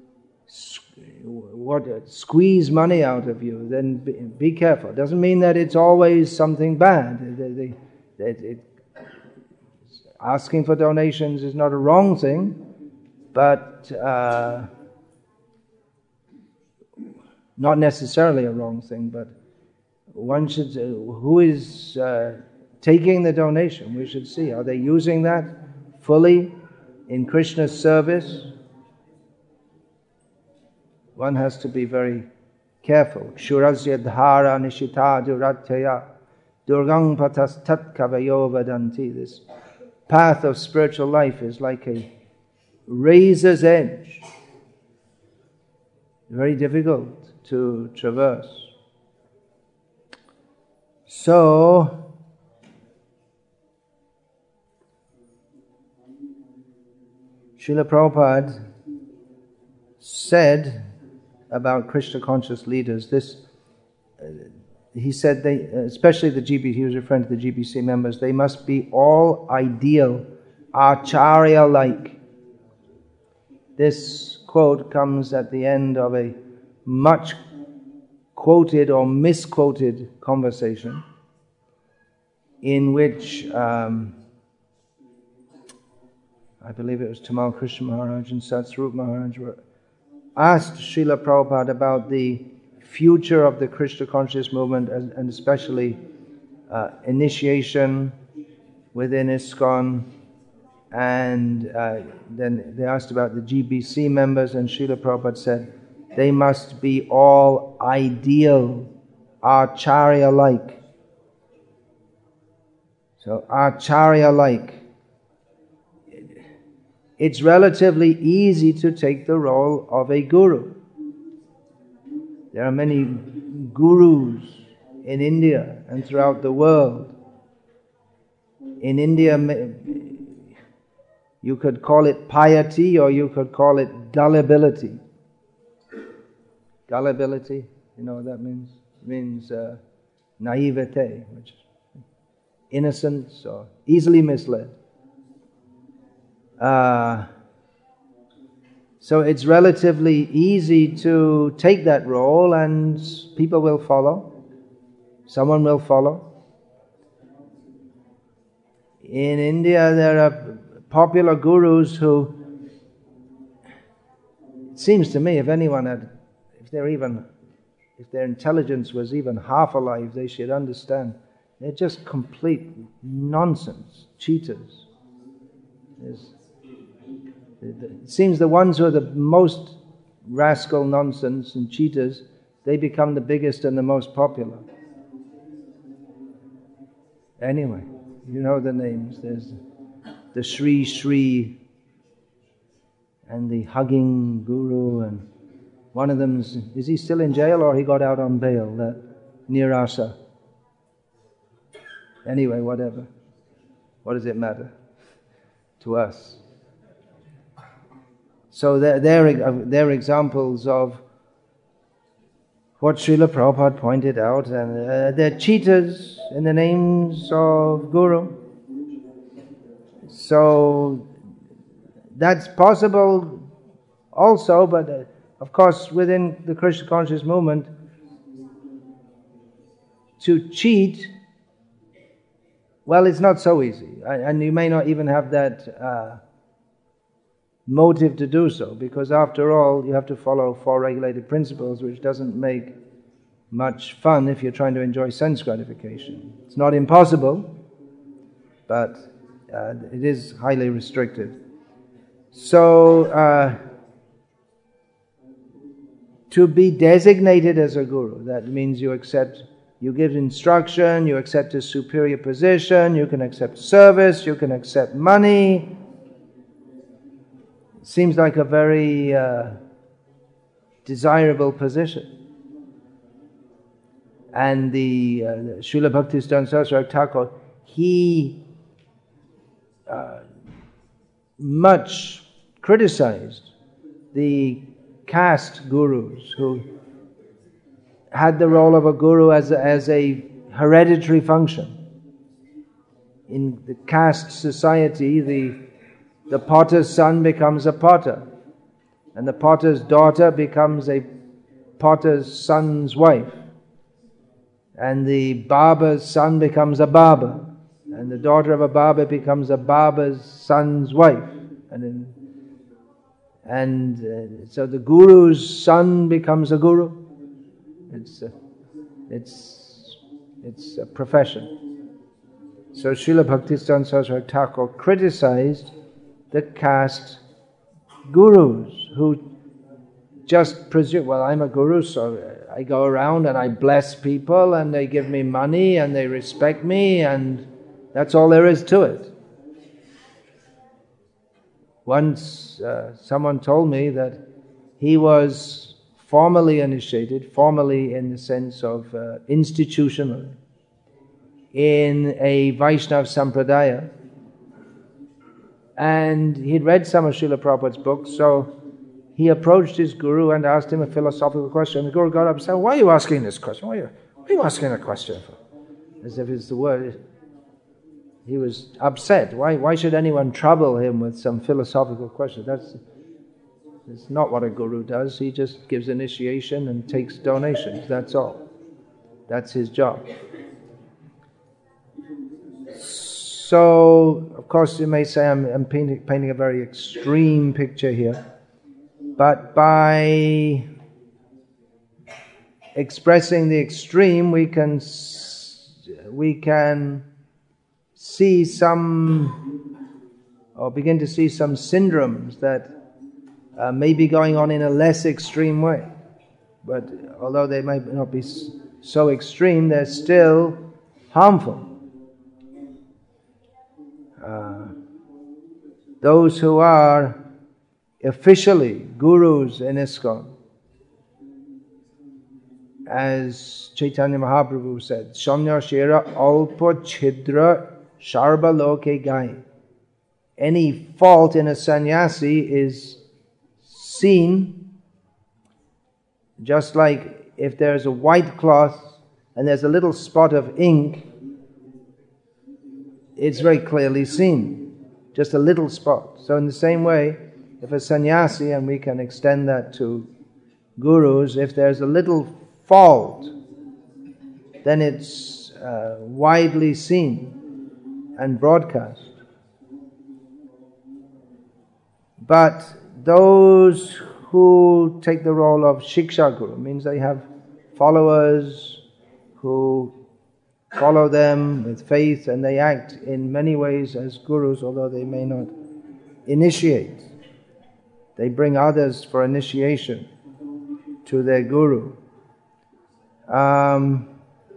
what squeeze money out of you, then be, be careful. It doesn't mean that it's always something bad. They, they, they, it, asking for donations is not a wrong thing, but uh, not necessarily a wrong thing. But one should, uh, who is uh, taking the donation? We should see, are they using that fully in Krishna's service? One has to be very careful. Shurasya dhara nishita duratyaya Durgang patas tat kavayo vadanti. This path of spiritual life is like a razor's edge. Very difficult to traverse. So, Srila Prabhupada said about Krishna conscious leaders, this, uh, he said, they, especially the G B C, he was referring to the G B C members, they must be all ideal, acharya-like. This quote comes at the end of a much quoted or misquoted conversation in which um, I believe it was Tamal Krishna Maharaj and Satsvarup Maharaj were asked Srila Prabhupada about the future of the Krishna conscious movement and, and especially uh, initiation within ISKCON, and uh, then they asked about the G B C members, and Srila Prabhupada said they must be all ideal, acharya-like. So acharya-like. It's relatively easy to take the role of a guru. There are many gurus in India and throughout the world. In India, you could call it piety or you could call it gullibility. Gullibility, you know what that means? It means uh, naivete, which is innocence or easily misled. Uh, so it's relatively easy to take that role and people will follow. Someone will follow. In India there are popular gurus who, it seems to me, if anyone had, if they're even, if their intelligence was even half alive, they should understand. They're just complete nonsense, cheaters. There's, It seems the ones who are the most rascal nonsense and cheaters, they become the biggest and the most popular. Anyway, you know the names. There's the Sri Sri and the hugging guru, and one of them's, is he still in jail or he got out on bail? That Nirasa. Anyway, whatever. What does it matter to us? So they're, they're, they're examples of what Srila Prabhupada pointed out, and uh, they're cheaters in the names of Guru. So that's possible also, but uh, of course within the Krishna conscious movement, to cheat, well, it's not so easy, and you may not even have that uh, motive to do so, because after all you have to follow four regulated principles, which doesn't make much fun if you're trying to enjoy sense gratification. It's not impossible, but uh, it is highly restricted. So uh, to be designated as a guru, that means you accept, you give instruction, you accept a superior position, you can accept service, you can accept money. Seems like a very uh, desirable position. And the uh, Srila Bhaktisiddhanta Saraswati Thakur, he uh, much criticized the caste gurus who had the role of a guru as a, as a hereditary function. In the caste society, the The potter's son becomes a potter, and the potter's daughter becomes a potter's son's wife, and the barber's son becomes a barber, and the daughter of a barber becomes a barber's son's wife, and in, and uh, so the guru's son becomes a guru. It's a, it's it's a profession. So Srila Bhaktisiddhanta Saraswati Thakur criticized the caste gurus who just presume, well, I'm a guru, so I go around and I bless people and they give me money and they respect me, and that's all there is to it. Once uh, someone told me that he was formally initiated, formally in the sense of uh, institutional, in a Vaishnava Sampradaya, and he'd read some of Srila Prabhupada's books, so he approached his guru and asked him a philosophical question. The guru got up and said, "Why are you asking this question? Why are you, what are you asking a question for?" As if it's the word. He was upset. Why, why should anyone trouble him with some philosophical question? That's, that's not what a guru does. He just gives initiation and takes donations. That's all. That's his job. So, of course, you may say I'm, I'm painting, painting a very extreme picture here. But by expressing the extreme, we can we can see some, or begin to see some syndromes that uh, may be going on in a less extreme way. But although they might not be so extreme, they're still harmful. Uh, those who are officially gurus in ISKCON, as Chaitanya Mahaprabhu said, Shanya Shera Alpa Chhidra Sharba Loke Gai. Any fault in a sannyasi is seen, just like if there's a white cloth and there's a little spot of ink, it's very clearly seen, just a little spot. So in the same way, if a sannyasi, and we can extend that to gurus, if there's a little fault, then it's uh, widely seen and broadcast. But those who take the role of Shiksha Guru, means they have followers who follow them with faith, and they act in many ways as gurus, although they may not initiate. They bring others for initiation to their guru. Um,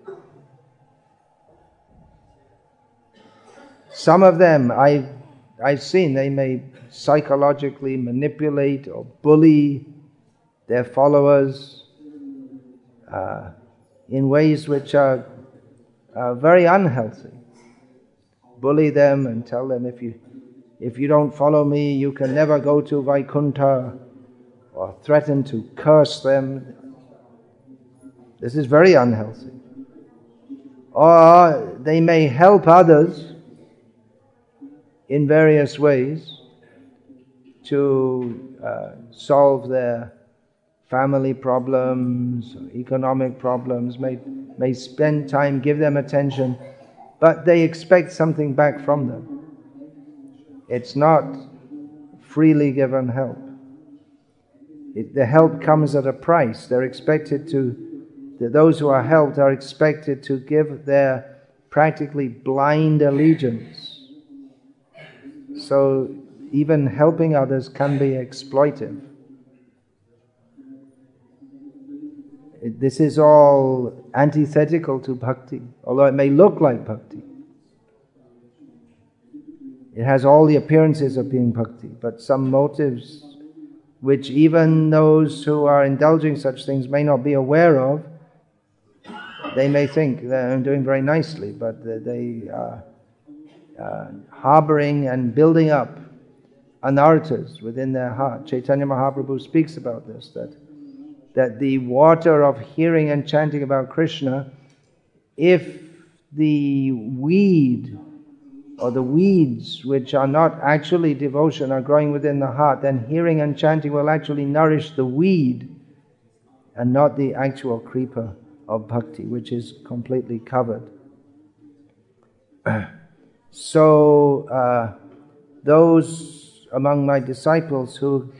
some of them I've, I've seen, they may psychologically manipulate or bully their followers uh, in ways which are uh, very unhealthy. Bully them and tell them, if you if you don't follow me, you can never go to Vaikuntha, or threaten to curse them. This is very unhealthy. Or they may help others in various ways to uh, solve their family problems, economic problems, may, may spend time, give them attention, but they expect something back from them. It's not freely given help. It, the help comes at a price. They're expected to, those who are helped are expected to give their practically blind allegiance. So even helping others can be exploitive. It, this is all antithetical to bhakti, although it may look like bhakti. It has all the appearances of being bhakti, but some motives which even those who are indulging such things may not be aware of. They may think they're doing very nicely, but they are uh, harboring and building up anarthas within their heart. Chaitanya Mahaprabhu speaks about this, that, that the water of hearing and chanting about Krishna, if the weed or the weeds which are not actually devotion are growing within the heart, then hearing and chanting will actually nourish the weed and not the actual creeper of bhakti, which is completely covered. So uh, those among my disciples who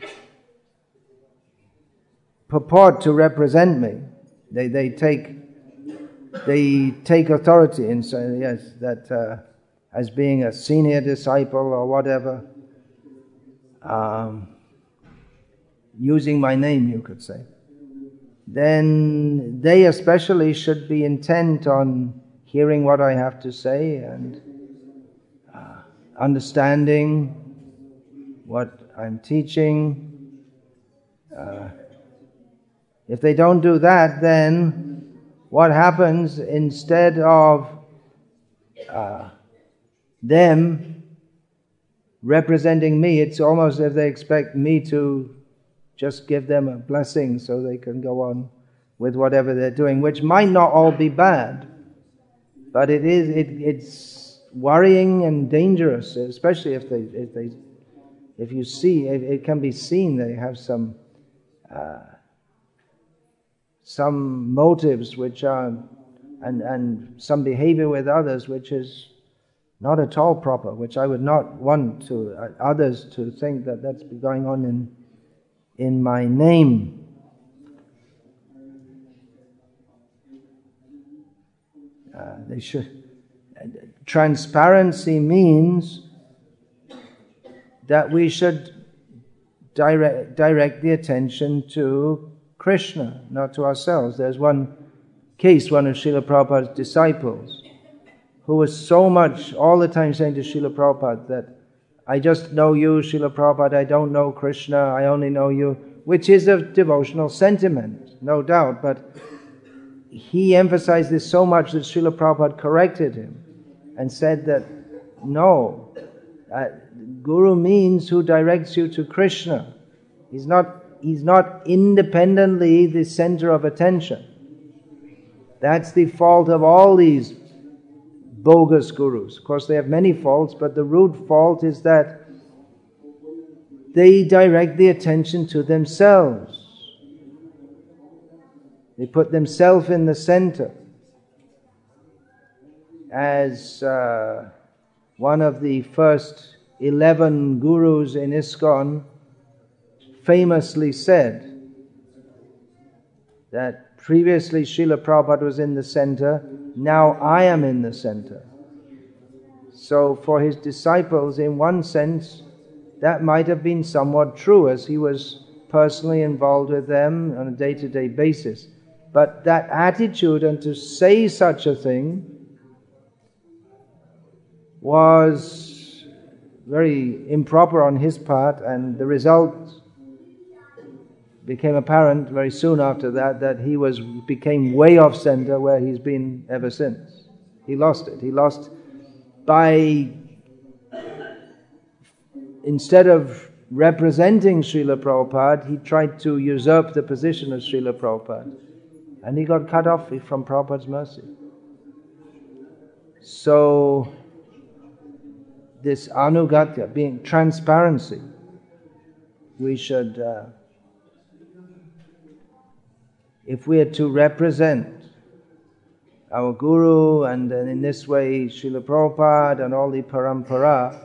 purport to represent me, they, they take they take authority in saying, yes, that uh, as being a senior disciple or whatever, um, using my name, you could say. then they especially should be intent on hearing what I have to say and uh, understanding what I'm teaching. Uh, if they don't do that, then what happens, instead of uh, them representing me, it's almost as if they expect me to just give them a blessing so they can go on with whatever they're doing, which might not all be bad, but it is it, it's worrying and dangerous, especially if they if they if you see it, it can be seen they have some uh, some motives which are and and some behavior with others which is not at all proper, which I would not want to uh, others to think that that's going on in in my name. Uh, they should. Uh, transparency means that we should direct direct the attention to Krishna, not to ourselves. There's one case, one of Srila Prabhupada's disciples, who was so much all the time saying to Srila Prabhupada that, I just know you, Srila Prabhupada, I don't know Krishna, I only know you, which is a devotional sentiment, no doubt, but he emphasized this so much that Srila Prabhupada corrected him and said that, no, uh, Guru means who directs you to Krishna. He's not, he's not independently the center of attention. That's the fault of all these bogus gurus. Of course, they have many faults, but the root fault is that they direct the attention to themselves. They put themselves in the center. As uh, one of the first eleven gurus in ISKCON famously said, that previously Srila Prabhupada was in the center, now I am in the center. So for his disciples, in one sense, that might have been somewhat true, as he was personally involved with them on a day-to-day basis. But that attitude, and to say such a thing, was very improper on his part, and the result became apparent very soon after that, that he was became way off center where he's been ever since. He lost it. He lost by, instead of representing Srila Prabhupada, he tried to usurp the position of Srila Prabhupada. And he got cut off from Prabhupada's mercy. So, this anugatya, being transparency, we should, uh, if we are to represent our Guru, and then in this way Srila Prabhupada and all the parampara,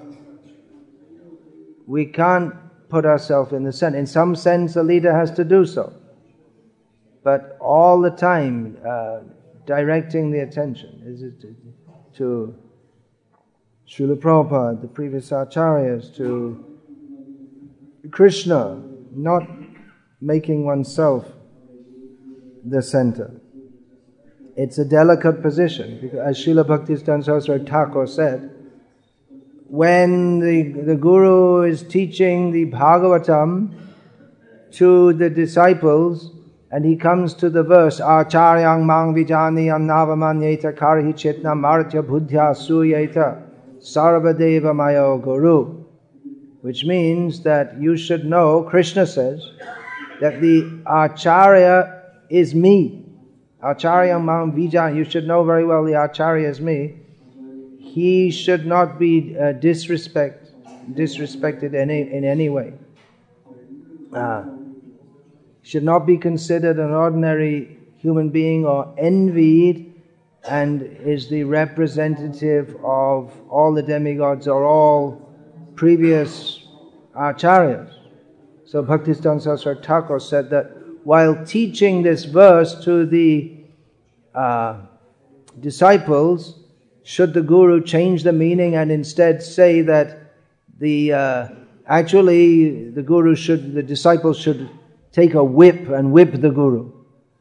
we can't put ourselves in the center. In some sense, a leader has to do so. But all the time, uh, directing the attention is it to, to Srila Prabhupada, the previous acharyas, to Krishna, not making oneself the center. It's a delicate position, because as Srila Bhaktisiddhanta Saraswati Thakur said, when the, the Guru is teaching the Bhagavatam to the disciples, and he comes to the verse, Acharyang mang vijaniyam navamanyeta karhi chitna martya buddhya suyeta sarvadeva mayo guru, which means that you should know, Krishna says, that the Acharya is me. Acharya mang vijan, you should know very well the Acharya is me. He should not be uh, disrespect, disrespected any, in any way. Uh, should not be considered an ordinary human being or envied, and is the representative of all the demigods or all previous acharyas. So Bhaktisiddhanta Saraswati Thakur said that while teaching this verse to the uh, disciples, should the Guru change the meaning and instead say that the uh, actually the Guru should, the disciples should take a whip and whip the Guru.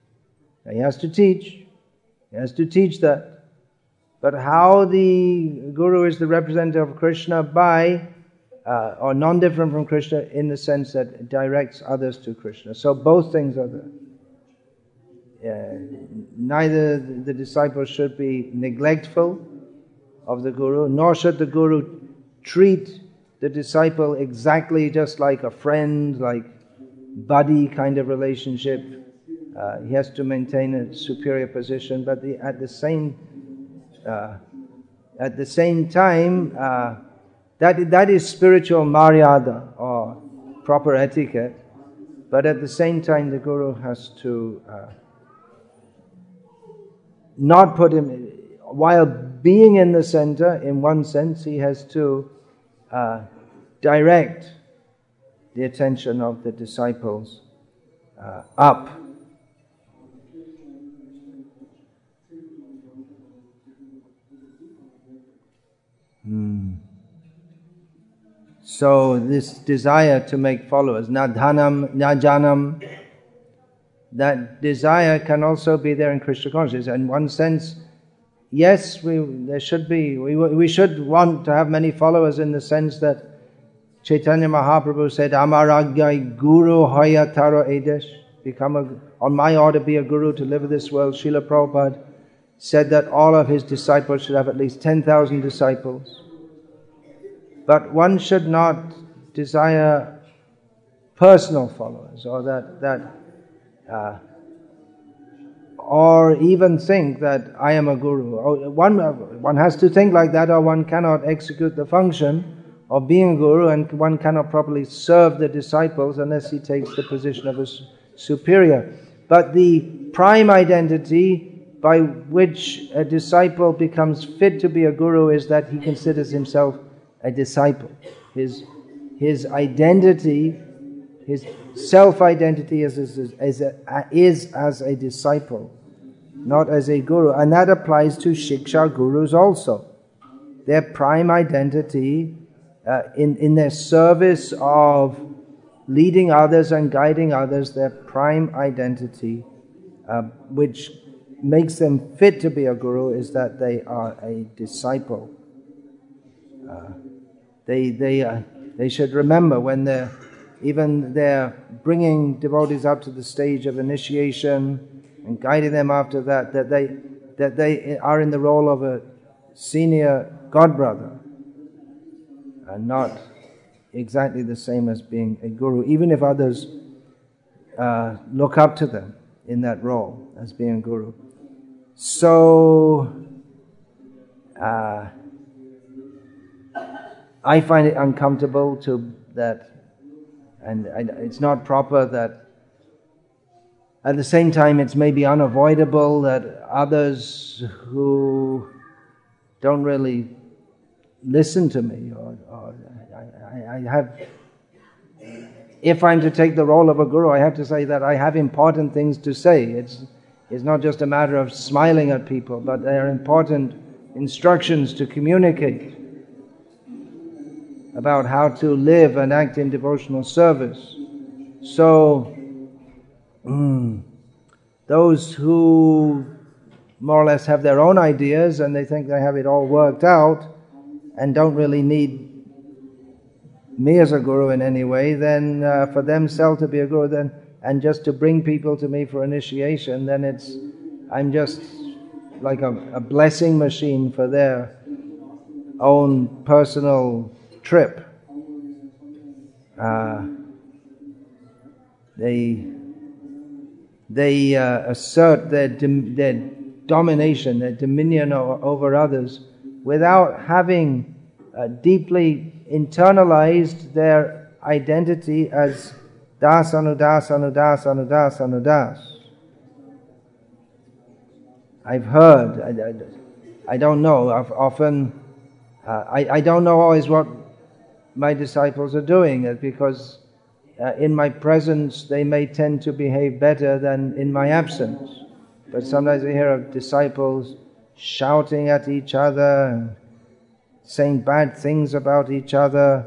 He has to teach. He has to teach that. But how the Guru is the representative of Krishna by, uh, or non-different from Krishna in the sense that it directs others to Krishna. So both things are there. Uh, neither the disciple should be neglectful of the Guru, nor should the Guru treat the disciple exactly just like a friend, like buddy kind of relationship. Uh, he has to maintain a superior position, but the, at the same uh, at the same time, uh, that that is spiritual maryada or proper etiquette. But at the same time, the Guru has to uh, not put him, while being in the center, in one sense, he has to uh, direct the attention of the disciples uh, up. Hmm. So this desire to make followers, na dhanam, na janam, that desire can also be there in Krishna consciousness. In one sense, yes, we there should be, we we should want to have many followers in the sense that Chaitanya Mahaprabhu said, Amaragyai Guru Hoya Taro Edesh, become a, on my order be a guru to live in this world. Srila Prabhupada said that all of his disciples should have at least ten thousand disciples. But one should not desire personal followers, or that, that uh, or even think that I am a guru. One, one has to think like that, or one cannot execute the function of being a guru, and one cannot properly serve the disciples unless he takes the position of a superior. But the prime identity by which a disciple becomes fit to be a guru is that he considers himself a disciple. His, his identity, his self-identity is, is, is, a, is as a disciple, not as a guru. And that applies to Shiksha gurus also. Their prime identity uh, in, in their service of leading others and guiding others, their prime identity, uh, which makes them fit to be a guru, is that they are a disciple. Uh, they they uh, they should remember when they're even they're bringing devotees up to the stage of initiation and guiding them after that, that they that they are in the role of a senior godbrother and not exactly the same as being a guru, even if others uh, look up to them in that role as being a guru. So uh, I find it uncomfortable to that, and it's not proper that at the same time it's maybe unavoidable that others who don't really listen to me, or, or I, I have, if I'm to take the role of a guru, I have to say that I have important things to say. It's, it's not just a matter of smiling at people, but they are important instructions to communicate about how to live and act in devotional service. So, mm, those who more or less have their own ideas and they think they have it all worked out and don't really need me as a guru in any way, then uh, for themselves to be a guru then and just to bring people to me for initiation, then it's I'm just like a, a blessing machine for their own personal trip. Uh, they they uh, assert their dim, their domination, their dominion over, over others, without having uh, deeply internalized their identity as das anudas anudas anudas anudas. I've heard, I, I, I don't know, I've often, uh, I, I don't know always what my disciples are doing, because uh, in my presence they may tend to behave better than in my absence. But sometimes I hear of disciples shouting at each other and saying bad things about each other.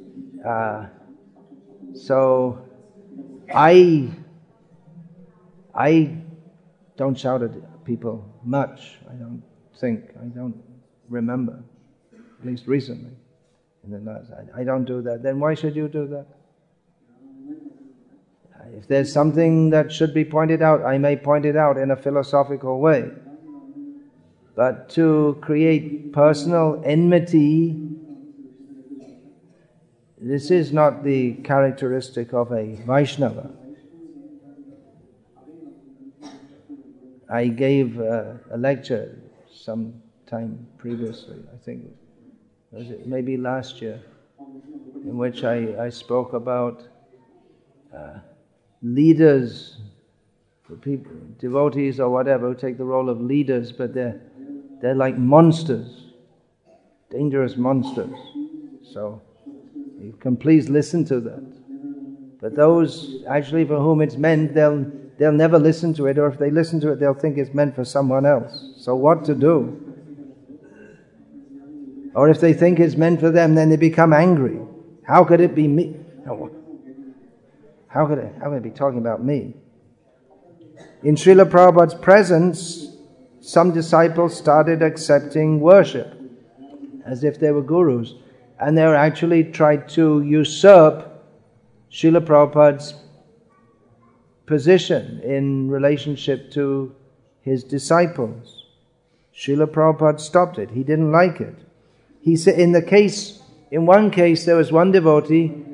Uh, so I I don't shout at people much. I don't think, I don't remember, at least recently. In the last, I, I don't do that. Then why should you do that? If there's something that should be pointed out, I may point it out in a philosophical way. But to create personal enmity, this is not the characteristic of a Vaishnava. I gave a, a lecture some time previously, I think, was it maybe last year, in which I, I spoke about uh, leaders, people, devotees or whatever, who take the role of leaders, but they're they're like monsters, dangerous monsters. So you can please listen to that. But those actually for whom it's meant, they'll they'll never listen to it, or if they listen to it, they'll think it's meant for someone else. So what to do? Or if they think it's meant for them, then they become angry. How could it be me? How could it, how could it be talking about me? In Srila Prabhupada's presence, some disciples started accepting worship as if they were gurus. And they were actually tried to usurp Srila Prabhupada's position in relationship to his disciples. Srila Prabhupada stopped it. He didn't like it. He said, in the case, in one case, there was one devotee,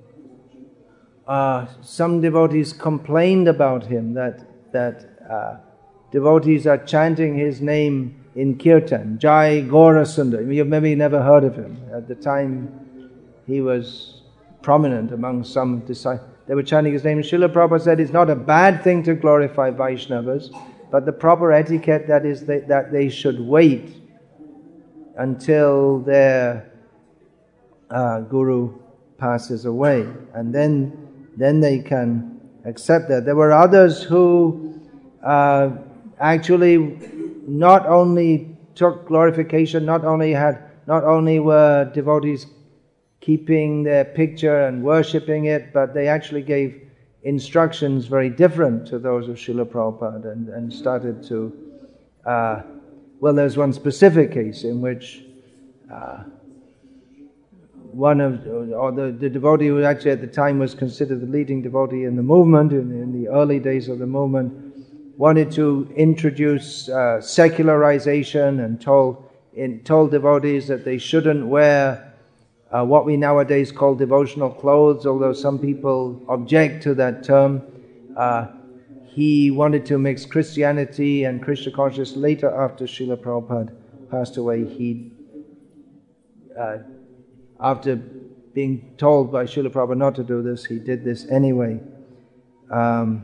uh, some devotees complained about him that, that uh, devotees are chanting his name in kirtan, Jai Gaurasundar. You've maybe never heard of him. At the time, he was prominent among some disciples. They were chanting his name. Srila Prabhupada said it's not a bad thing to glorify Vaishnavas, but the proper etiquette that is they, that they should wait until their uh, guru passes away, and then then they can accept that. There were others who uh, actually not only took glorification, not only had, not only were devotees keeping their picture and worshipping it, but they actually gave instructions very different to those of Srila Prabhupada, and, and started to, uh, well, there's one specific case in which uh, one of, or the, the devotee who actually at the time was considered the leading devotee in the movement, in, in the early days of the movement, wanted to introduce uh, secularization and told, in, told devotees that they shouldn't wear Uh, what we nowadays call devotional clothes, although some people object to that term. Uh, he wanted to mix Christianity and Krishna consciousness. Later, after Srila Prabhupada passed away, he, uh, after being told by Srila Prabhupada not to do this, he did this anyway. Um,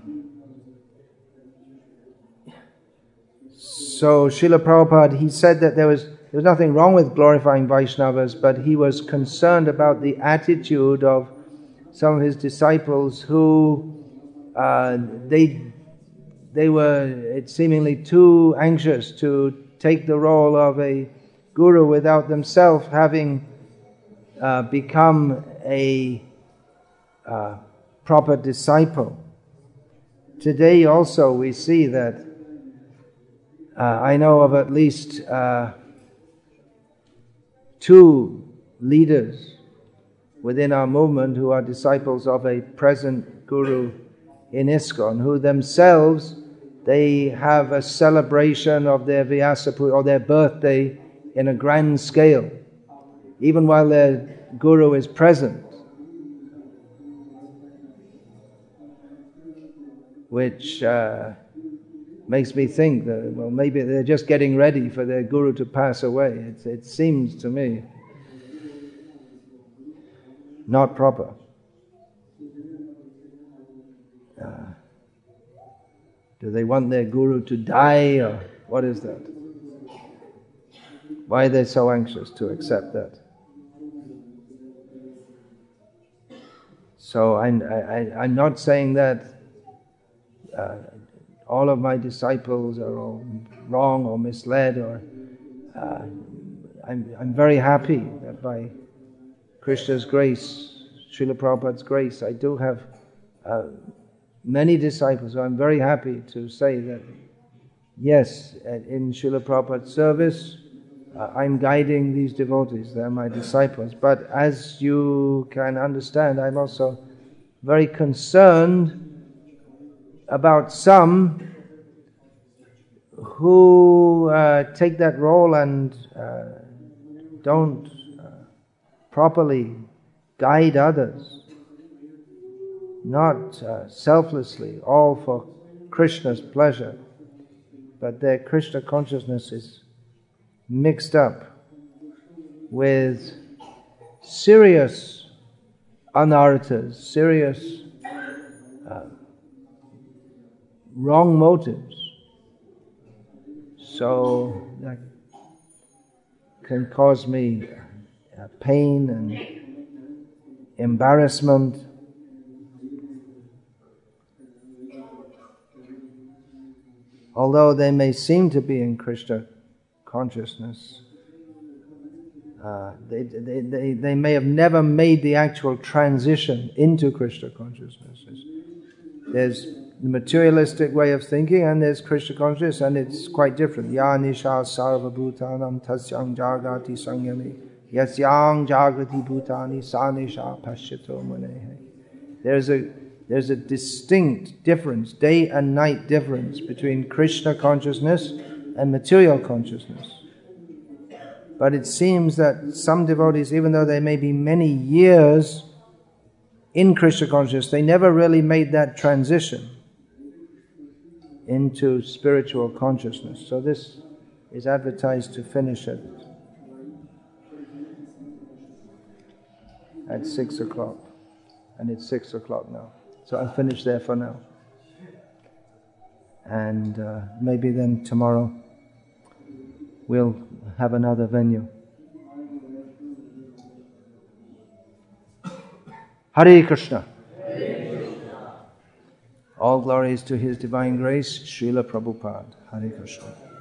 so Srila Prabhupada, he said that there was There was nothing wrong with glorifying Vaishnavas, but he was concerned about the attitude of some of his disciples who uh, they they were it seemingly too anxious to take the role of a guru without themselves having uh, become a uh, proper disciple. Today also we see that uh, I know of at least uh, two leaders within our movement who are disciples of a present guru in ISKCON, who themselves, they have a celebration of their Vyasapur, or their birthday, in a grand scale, even while their guru is present, which uh, makes me think that, well, maybe they're just getting ready for their guru to pass away. It, it seems to me not proper. Uh, do they want their guru to die, or what is that? Why are they so anxious to accept that? So I, I, I'm not saying that uh, all of my disciples are all wrong or misled, or uh, I'm, I'm very happy that by Krishna's grace, Srila Prabhupada's grace, I do have uh, many disciples. So I'm very happy to say that, yes, in Srila Prabhupada's service, uh, I'm guiding these devotees. They're my disciples. But as you can understand, I'm also very concerned about some who uh, take that role and uh, don't uh, properly guide others, not uh, selflessly, all for Krishna's pleasure, but their Krishna consciousness is mixed up with serious anarthas, serious uh, wrong motives. So that can cause me uh, pain and embarrassment. Although they may seem to be in Krishna consciousness, uh, they, they, they, they may have never made the actual transition into Krishna consciousness. There's the materialistic way of thinking and there's Krishna consciousness, and it's quite different. Ya nisha sarva bhutanam tasyang jagati sangyami yasyang jagati bhutani sa nisha pashyato munehe. There's a There's a distinct difference, day and night difference between Krishna consciousness and material consciousness. But it seems that some devotees, even though they may be many years in Krishna consciousness, they never really made that transition into spiritual consciousness. So this is advertised to finish it at six o'clock. And it's six o'clock now. So I'll finish there for now. And uh, maybe then tomorrow we'll have another venue. Hare Krishna. Hare Krishna. All glories to His Divine Grace, Srila Prabhupada. Hare Krishna.